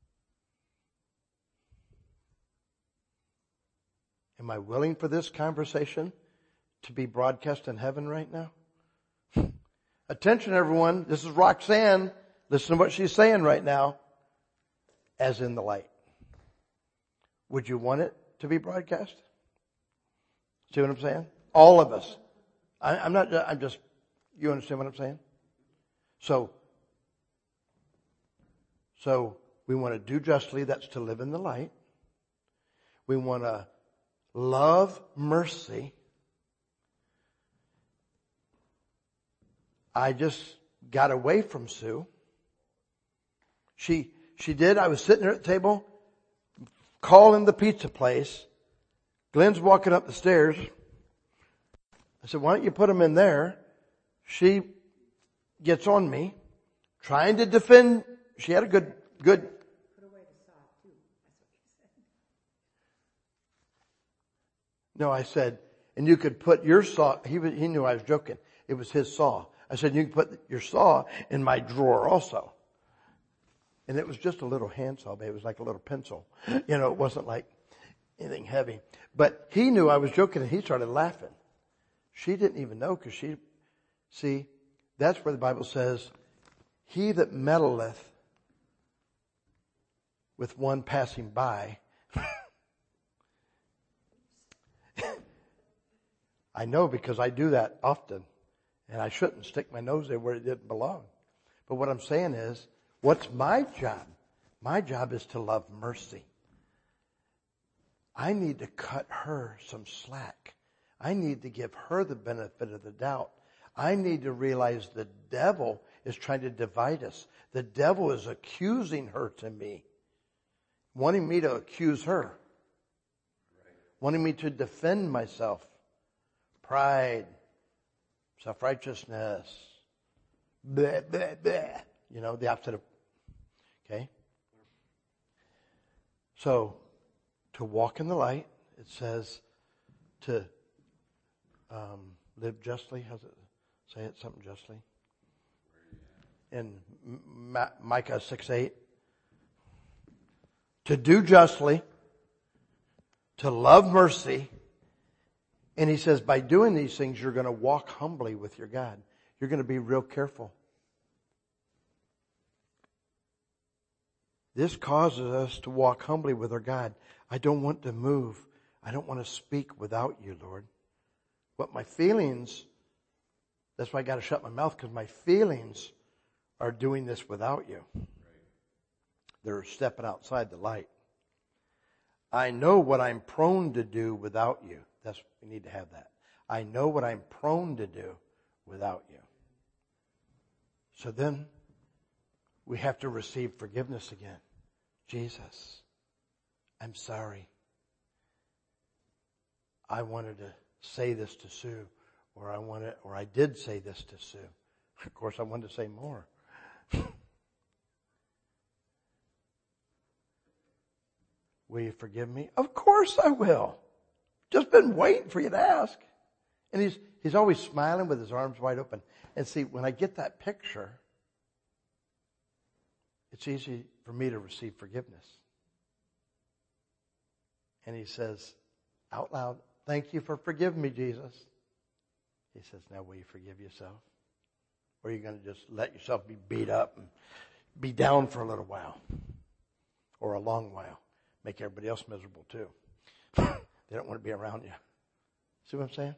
S1: Am I willing for this conversation to be broadcast in heaven right now? Attention, everyone. This is Roxanne. Listen to what she's saying right now. As in the light. Would you want it to be broadcast? See what I'm saying? All of us. You understand what I'm saying? So we want to do justly. That's to live in the light. We want to love mercy. I just got away from Sue. She did. I was sitting there at the table, calling the pizza place. Glenn's walking up the stairs. I said, why don't you put them in there? She gets on me, trying to defend. She had a good. Put away the saw too. That's what you said. No, I said, and you could put your saw. He knew I was joking. It was his saw. I said, you can put your saw in my drawer also. And it was just a little handsaw, babe. It was like a little pencil. It wasn't like anything heavy. But he knew I was joking and he started laughing. She didn't even know because see, that's where the Bible says, he that meddleth with one passing by. I know because I do that often. And I shouldn't stick my nose there where it didn't belong. But what I'm saying is, what's my job? My job is to love mercy. I need to cut her some slack. I need to give her the benefit of the doubt. I need to realize the devil is trying to divide us. The devil is accusing her to me. Wanting me to accuse her. Wanting me to defend myself. Pride. Self-righteousness. Blah, blah, blah. The opposite of, okay? So, to walk in the light, it says to live justly. How's it say it? Something justly. In Micah 6:8. To do justly, to love mercy. And he says, by doing these things, you're going to walk humbly with your God. You're going to be real careful. This causes us to walk humbly with our God. I don't want to move. I don't want to speak without you, Lord. But my feelings, that's why I got to shut my mouth, because my feelings are doing this without you. They're stepping outside the light. I know what I'm prone to do without you. We need to have that. I know what I'm prone to do without you. So then we have to receive forgiveness again. Jesus, I'm sorry. I wanted to say this to Sue, or I did say this to Sue. Of course, I wanted to say more. Will you forgive me? Of course I will. Just been waiting for you to ask. And he's always smiling with his arms wide open. And see, when I get that picture, it's easy for me to receive forgiveness. And he says out loud, thank you for forgiving me, Jesus. He says, now will you forgive yourself? Or are you going to just let yourself be beat up and be down for a little while? Or a long while. Make everybody else miserable too. They don't want to be around you. See what I'm saying?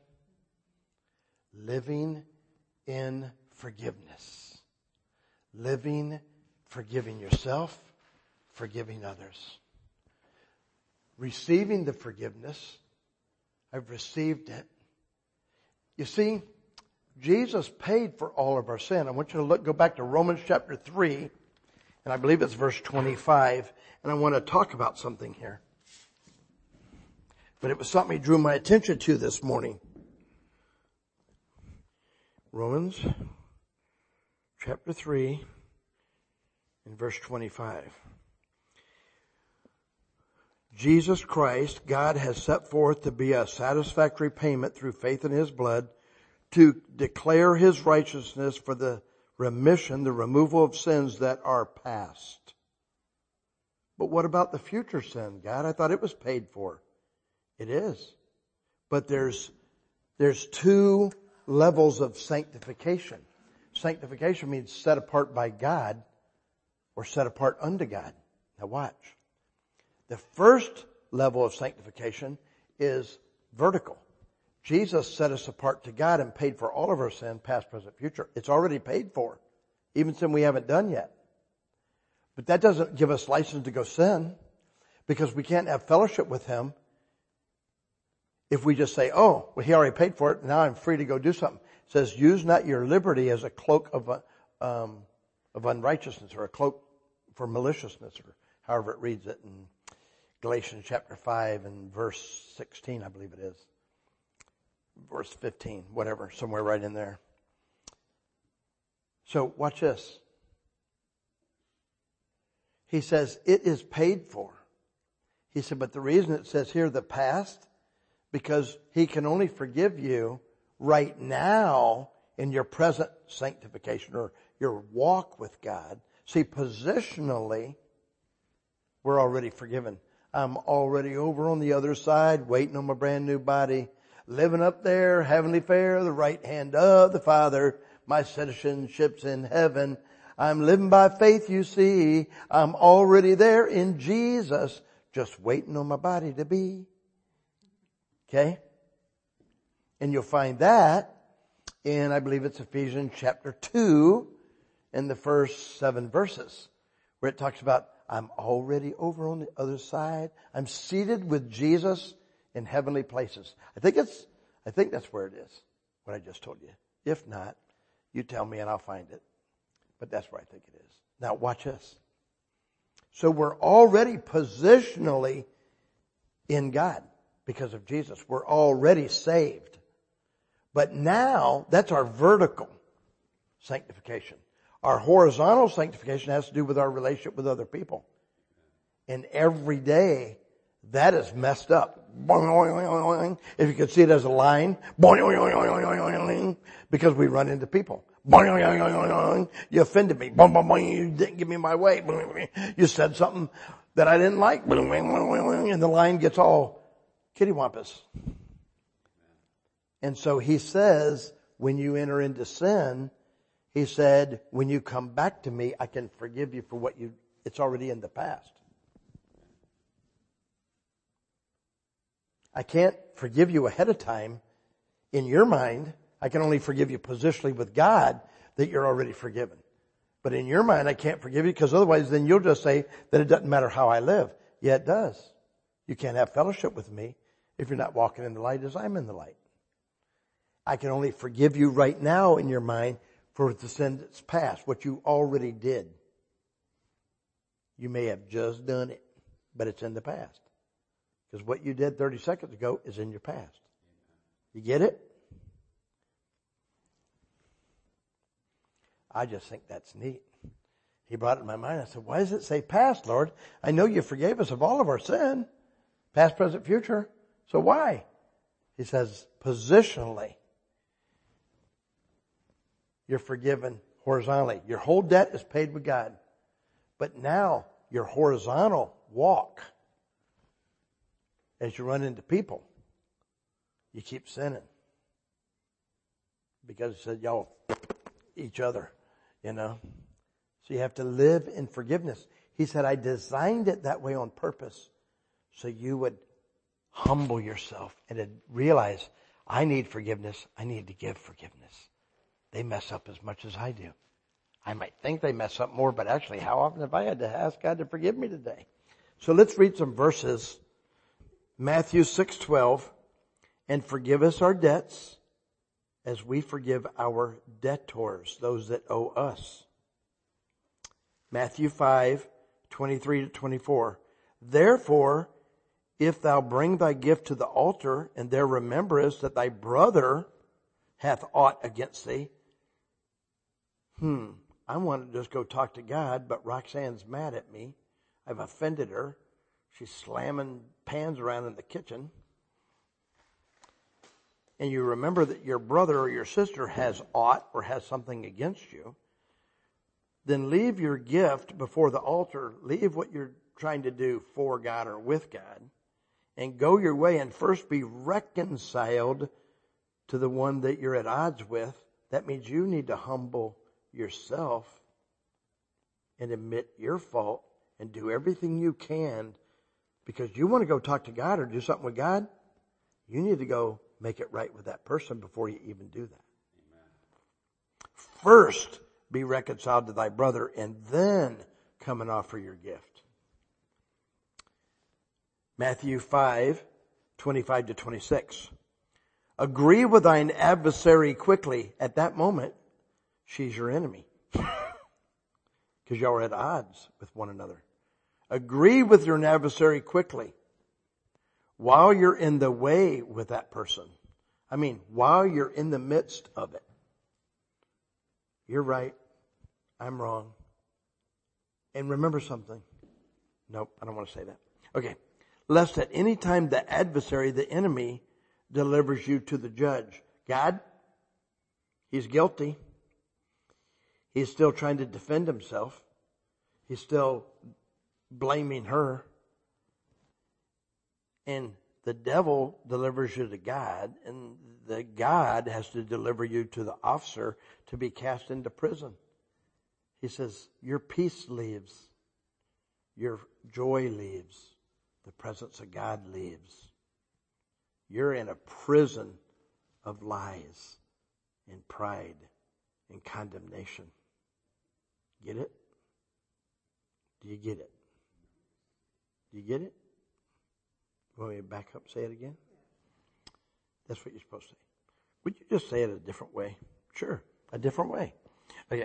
S1: Living in forgiveness. Living, forgiving yourself, forgiving others. Receiving the forgiveness. I've received it. You see, Jesus paid for all of our sin. I want you to go back to Romans chapter 3, and I believe it's verse 25, and I want to talk about something here. But it was something he drew my attention to this morning. Romans chapter 3 and verse 25. Jesus Christ, God has set forth to be a satisfactory payment through faith in His blood to declare His righteousness for the remission, the removal of sins that are past. But what about the future sin, God? I thought it was paid for. It is. But there's two levels of sanctification. Sanctification means set apart by God or set apart unto God. Now watch. The first level of sanctification is vertical. Jesus set us apart to God and paid for all of our sin, past, present, future. It's already paid for. Even sin we haven't done yet. But that doesn't give us license to go sin, because we can't have fellowship with Him if we just say, oh, well, He already paid for it, now I'm free to go do something. It says, use not your liberty as a cloak of unrighteousness, or a cloak for maliciousness, or however it reads it in Galatians chapter 5 and verse 16, I believe it is. Verse 15, whatever, somewhere right in there. So watch this. He says, it is paid for. He said, but the reason it says here the past, because He can only forgive you right now in your present sanctification or your walk with God. See, positionally, we're already forgiven. I'm already over on the other side, waiting on my brand new body, living up there, heavenly fare, the right hand of the Father, my citizenship's in heaven. I'm living by faith, you see. I'm already there in Jesus, just waiting on my body to be. Okay? And you'll find that in, I believe it's Ephesians chapter 2, in the first 7 verses, where it talks about, I'm already over on the other side. I'm seated with Jesus in heavenly places. I think that's where it is, what I just told you. If not, you tell me and I'll find it. But that's where I think it is. Now watch this. So we're already positionally in God because of Jesus. We're already saved. But now, that's our vertical sanctification. Our horizontal sanctification has to do with our relationship with other people. And every day, that is messed up. If you could see it as a line, because we run into people. You offended me. You didn't give me my way. You said something that I didn't like. And the line gets all kittywampus. And so He says, when you enter into sin, He said, when you come back to me, I can forgive you for it's already in the past. I can't forgive you ahead of time in your mind. I can only forgive you positionally with God that you're already forgiven. But in your mind, I can't forgive you because otherwise then you'll just say that it doesn't matter how I live. Yeah, it does. You can't have fellowship with me if you're not walking in the light as I'm in the light. I can only forgive you right now in your mind for the sin that's past, what you already did. You may have just done it, but it's in the past. Because what you did 30 seconds ago is in your past. You get it? I just think that's neat. He brought it in my mind. I said, why does it say past, Lord? I know you forgave us of all of our sin. Past, present, future. So why? He says, positionally, you're forgiven horizontally. Your whole debt is paid with God. But now, your horizontal walk, as you run into people, you keep sinning. Because He said, y'all, each other, you know. So you have to live in forgiveness. He said, I designed it that way on purpose so you would humble yourself and to realize I need forgiveness. I need to give forgiveness. They mess up as much as I do. I might think they mess up more, but actually how often have I had to ask God to forgive me today? So let's read some verses. Matthew 6:12, and forgive us our debts as we forgive our debtors, those that owe us. Matthew 5:23-24, therefore, if thou bring thy gift to the altar, and there rememberest that thy brother hath aught against thee, I want to just go talk to God, but Roxanne's mad at me. I've offended her. She's slamming pans around in the kitchen. And you remember that your brother or your sister has aught or has something against you, then leave your gift before the altar. Leave what you're trying to do for God or with God, and go your way and first be reconciled to the one that you're at odds with. That means you need to humble yourself and admit your fault and do everything you can, because you want to go talk to God or do something with God. You need to go make it right with that person before you even do that. Amen. First, be reconciled to thy brother, and then come and offer your gift. Matthew 5:25-26. Agree with thine adversary quickly. At that moment, she's your enemy. Because y'all are at odds with one another. Agree with your adversary quickly while you're in the way with that person. I mean, while you're in the midst of it. You're right. I'm wrong. And remember something. Nope, I don't want to say that. Okay. Lest at any time the adversary, the enemy, delivers you to the judge. God, he's guilty. He's still trying to defend himself. He's still blaming her. And the devil delivers you to God, and the God has to deliver you to the officer to be cast into prison. He says, your peace leaves. Your joy leaves. The presence of God leaves. You're in a prison of lies and pride and condemnation. Get it? Do you get it? Do you get it? Want me to back up and say it again? That's what you're supposed to say. Would you just say it a different way? Sure, a different way. Okay.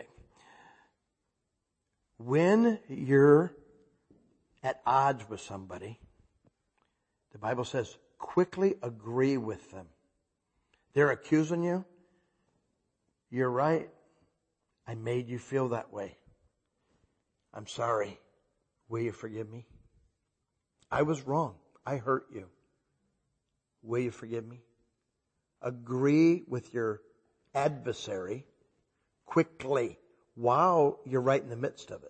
S1: When you're at odds with somebody, the Bible says, quickly agree with them. They're accusing you. You're right. I made you feel that way. I'm sorry. Will you forgive me? I was wrong. I hurt you. Will you forgive me? Agree with your adversary quickly while you're right in the midst of it.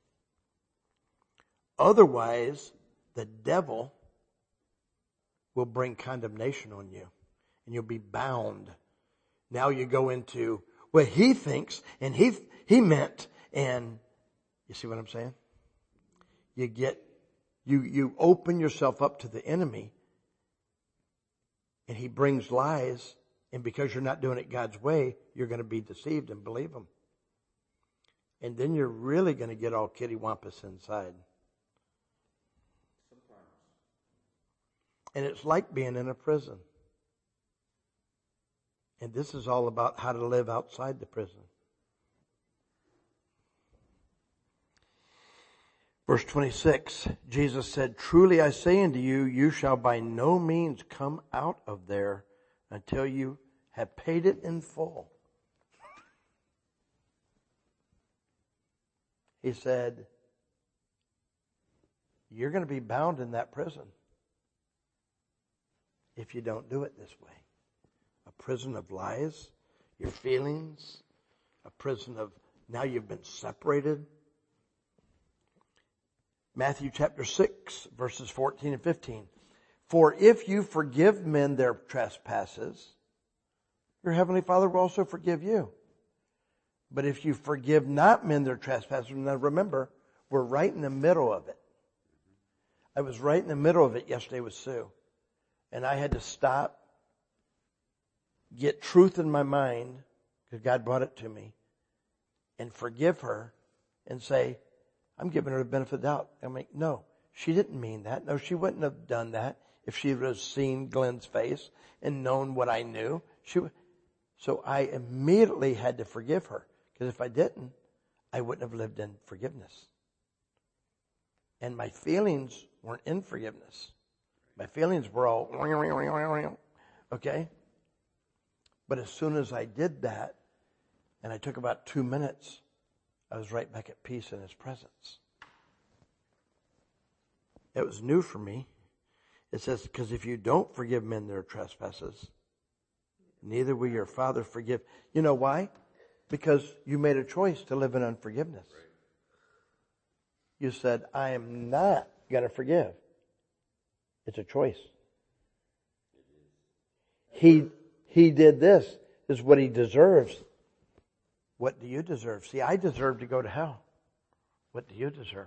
S1: Otherwise, the devil will bring condemnation on you and you'll be bound. Now you go into what he thinks and he meant, and you see what I'm saying? You open yourself up to the enemy, and he brings lies, and because you're not doing it God's way, you're going to be deceived and believe him. And then you're really going to get all kittywampus inside. And it's like being in a prison. And this is all about how to live outside the prison. Verse 26, Jesus said, truly I say unto you, you shall by no means come out of there until you have paid it in full. He said, you're going to be bound in that prison if you don't do it this way. A prison of lies, your feelings, a prison of now you've been separated. Matthew chapter 6, verses 14 and 15. For if you forgive men their trespasses, your heavenly Father will also forgive you. But if you forgive not men their trespasses, now remember, we're right in the middle of it. I was right in the middle of it yesterday with Sue. And I had to stop, get truth in my mind, because God brought it to me, and forgive her and say, I'm giving her the benefit of the doubt. I'm like, no, she didn't mean that. No, she wouldn't have done that if she would have seen Glenn's face and known what I knew. So I immediately had to forgive her, because if I didn't, I wouldn't have lived in forgiveness. And my feelings weren't in forgiveness. My feelings were all, okay? But as soon as I did that, and I took about 2 minutes, I was right back at peace in His presence. It was new for me. It says, because if you don't forgive men their trespasses, neither will your Father forgive. You know why? Because you made a choice to live in unforgiveness. You said, I am not going to forgive. It's a choice. He did this. This is what he deserves. What do you deserve? See, I deserve to go to hell. What do you deserve?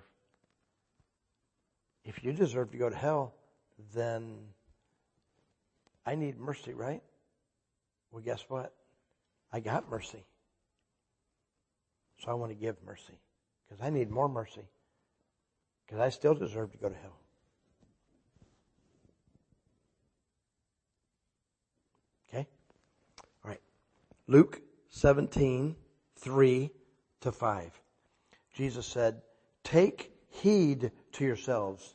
S1: If you deserve to go to hell, then I need mercy, right? Well, guess what? I got mercy. So I want to give mercy, because I need more mercy, because I still deserve to go to hell. Okay? All right. Luke 17:3-5. Jesus said, take heed to yourselves.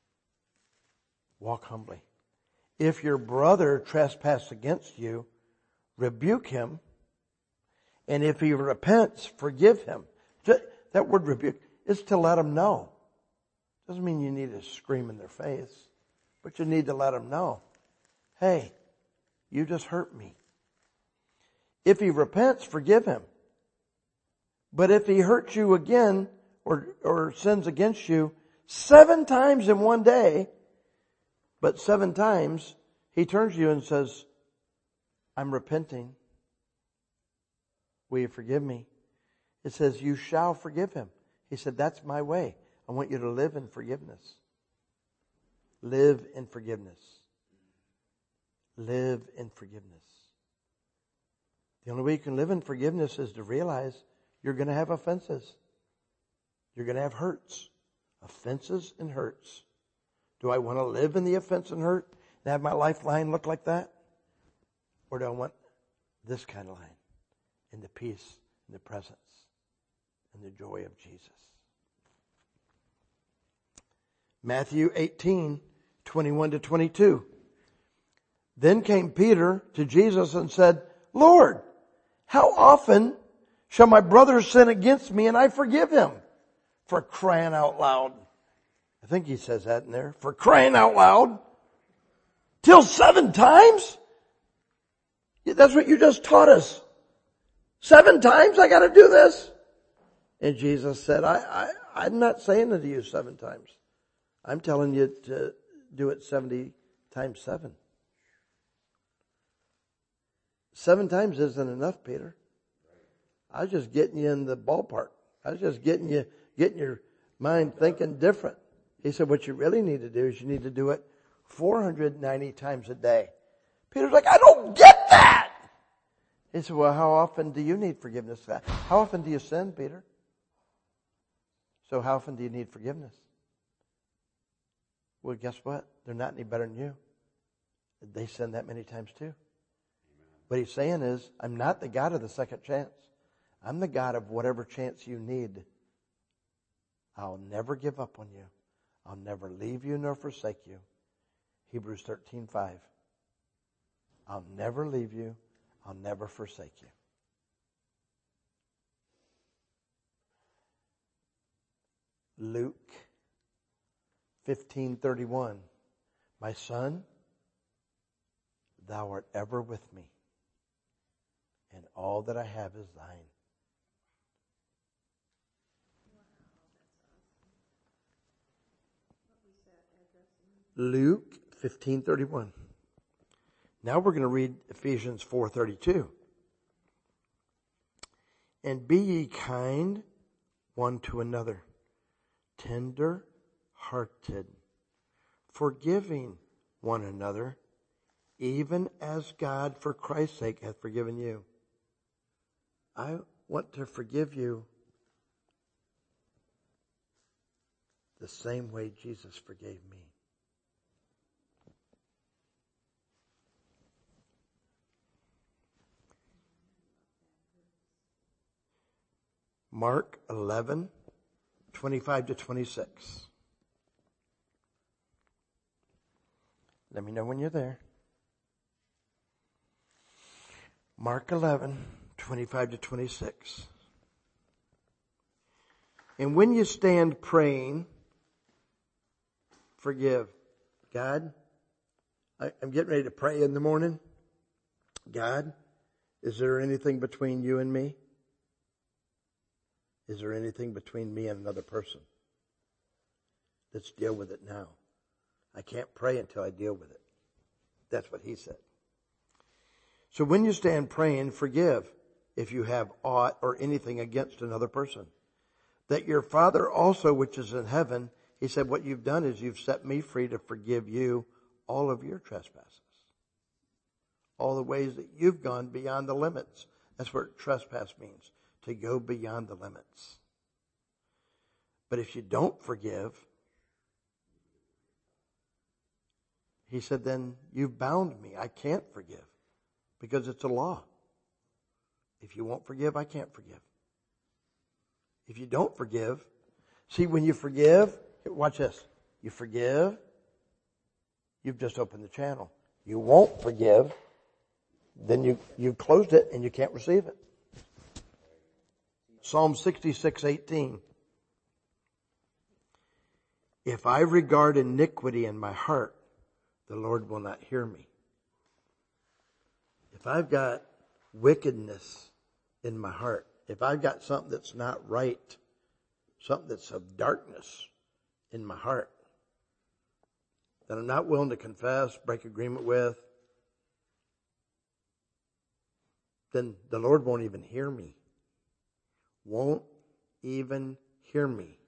S1: Walk humbly. If your brother trespass against you, rebuke him. And if he repents, forgive him. That word rebuke is to let him know. Doesn't mean you need to scream in their face, but you need to let them know, hey, you just hurt me. If he repents, forgive him. But if he hurts you again or sins against you 7 times in one day, but 7 times he turns to you and says, I'm repenting. Will you forgive me? It says, you shall forgive him. He said, that's my way. I want you to live in forgiveness. Live in forgiveness. Live in forgiveness. The only way you can live in forgiveness is to realize you're going to have offenses. You're going to have hurts. Offenses and hurts. Do I want to live in the offense and hurt and have my lifeline look like that? Or do I want this kind of line? In the peace, in the presence, and the joy of Jesus. Matthew 18:21-22. Then came Peter to Jesus and said, Lord, how often shall my brother sin against me and I forgive him? For crying out loud. I think he says that in there. For crying out loud. Till 7 times? That's what you just taught us. 7 times I got to do this? And Jesus said, I'm not saying it to you 7 times. I'm telling you to do it 70 times 7. 7 times isn't enough, Peter. I was just getting you in the ballpark. I was just getting your mind thinking different. He said, what you really need to do is you need to do it 490 times a day. Peter's like, I don't get that. He said, well, how often do you need forgiveness? How often do you sin, Peter? So how often do you need forgiveness? Well, guess what? They're not any better than you. They sin that many times too. What he's saying is, I'm not the God of the second chance. I'm the God of whatever chance you need. I'll never give up on you. I'll never leave you nor forsake you. Hebrews 13:5. I'll never leave you. I'll never forsake you. Luke 15:31. My son, thou art ever with me, and all that I have is thine. Luke 15:31. Now we're going to read Ephesians 4:32. And be ye kind one to another, tender-hearted, forgiving one another, even as God for Christ's sake hath forgiven you. I want to forgive you the same way Jesus forgave me. Mark 11, 25 to 26. Let me know when you're there. Mark 11, 25 to 26. And when you stand praying, forgive. God, I'm getting ready to pray in the morning. God, is there anything between you and me? Is there anything between me and another person? Let's deal with it now. I can't pray until I deal with it. That's what he said. So when you stand praying, forgive if you have aught or anything against another person. That your Father also which is in heaven, he said, what you've done is you've set me free to forgive you all of your trespasses. All the ways that you've gone beyond the limits. That's what trespass means. To go beyond the limits. But if you don't forgive, he said, then you've bound me. I can't forgive because it's a law. If you won't forgive, I can't forgive. If you don't forgive, see, when you forgive, watch this. You forgive, you've just opened the channel. You won't forgive, then you've closed it and you can't receive it. Psalm 66:18. If I regard iniquity in my heart, the Lord will not hear me. If I've got wickedness in my heart, if I've got something that's not right, something that's of darkness in my heart, that I'm not willing to confess, break agreement with, then the Lord won't even hear me. Won't even hear me.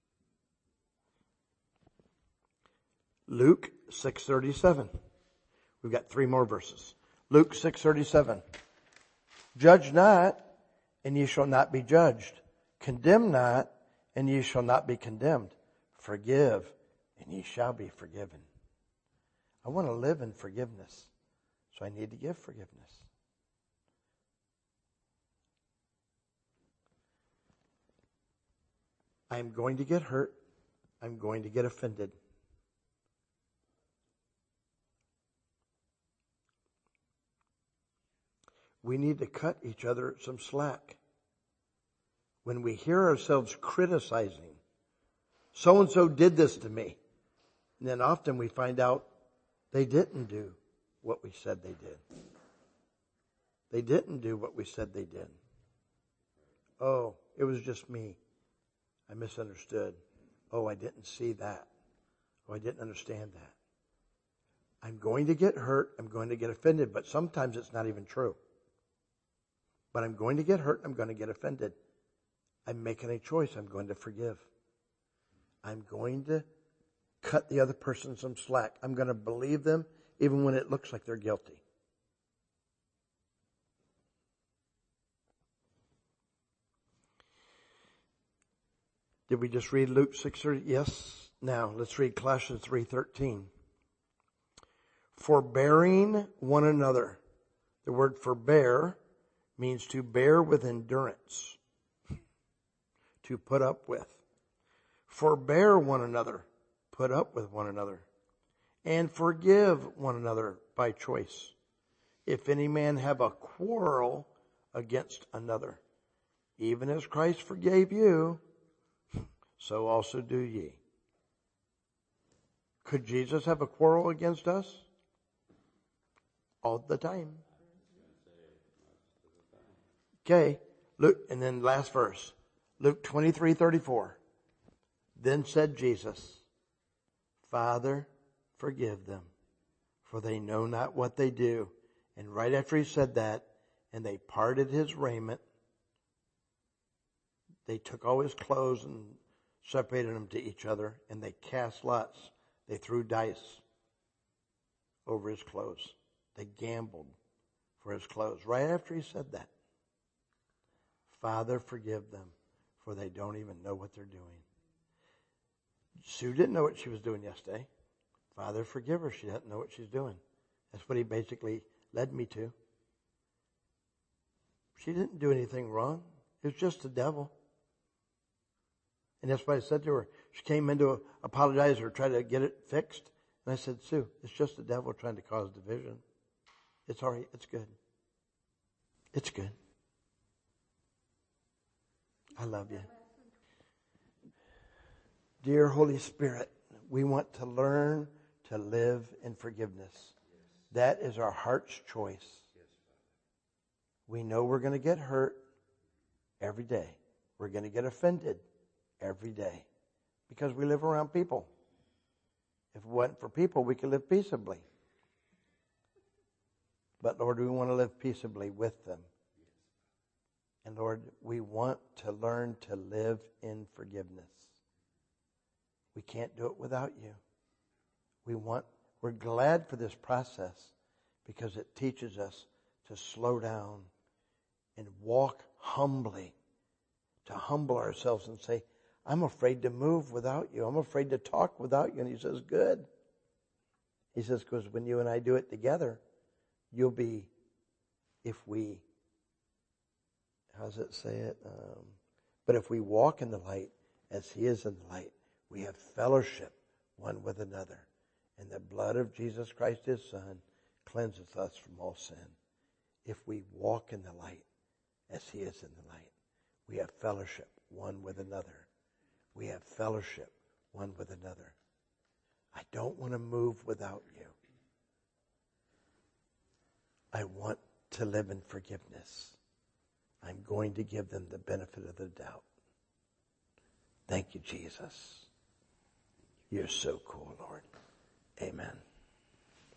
S1: Luke 6:37. We've got 3 more verses. Luke 6:37. Judge not, and ye shall not be judged. Condemn not, and ye shall not be condemned. Forgive, and ye shall be forgiven. I want to live in forgiveness, so I need to give forgiveness. I'm going to get hurt. I'm going to get offended. We need to cut each other some slack. When we hear ourselves criticizing, so-and-so did this to me, and then often we find out they didn't do what we said they did. They didn't do what we said they did. Oh, it was just me. I misunderstood. Oh, I didn't see that. Oh, I didn't understand that. I'm going to get hurt. I'm going to get offended. But sometimes it's not even true. But I'm going to get hurt. I'm going to get offended. I'm making a choice. I'm going to forgive. I'm going to cut the other person some slack. I'm going to believe them even when it looks like they're guilty. Did we just read Luke 6:30? Yes. Now, let's read Colossians 3:13. Forbearing one another. The word forbear means to bear with endurance. To put up with. Forbear one another. Put up with one another. And forgive one another by choice. If any man have a quarrel against another, even as Christ forgave you, so also do ye. Could Jesus have a quarrel against us? All the time. Okay. Luke, and then last verse. Luke 23:34. Then said Jesus, Father, forgive them, for they know not what they do. And right after he said that, and they parted his raiment, They took all his clothes and separated them to each other, and they cast lots. They threw dice over his clothes. They gambled for his clothes. Right after he said that, Father, forgive them, for they don't even know what they're doing. Sue didn't know what she was doing yesterday. Father, forgive her. She doesn't know what she's doing. That's what he basically led me to. She didn't do anything wrong. It was just the devil. And that's what I said to her. She came in to apologize or try to get it fixed. And I said, Sue, it's just the devil trying to cause division. It's all right. It's good. It's good. I love you. Dear Holy Spirit, we want to learn to live in forgiveness. That is our heart's choice. We know we're going to get hurt every day. We're going to get offended every day because we live around people. If it wasn't for people, we could live peaceably. But Lord, we want to live peaceably with them. And Lord, we want to learn to live in forgiveness. We can't do it without you. We're glad for this process because it teaches us to slow down and walk humbly, to humble ourselves and say, I'm afraid to move without you. I'm afraid to talk without you. And he says, good. He says, because when you and I do it together, you'll be, how does it say it? But if we walk in the light as he is in the light, we have fellowship one with another. And the blood of Jesus Christ, his Son, cleanses us from all sin. If we walk in the light as he is in the light, we have fellowship one with another. We have fellowship one with another. I don't want to move without you. I want to live in forgiveness. I'm going to give them the benefit of the doubt. Thank you, Jesus. You're so cool, Lord. Amen.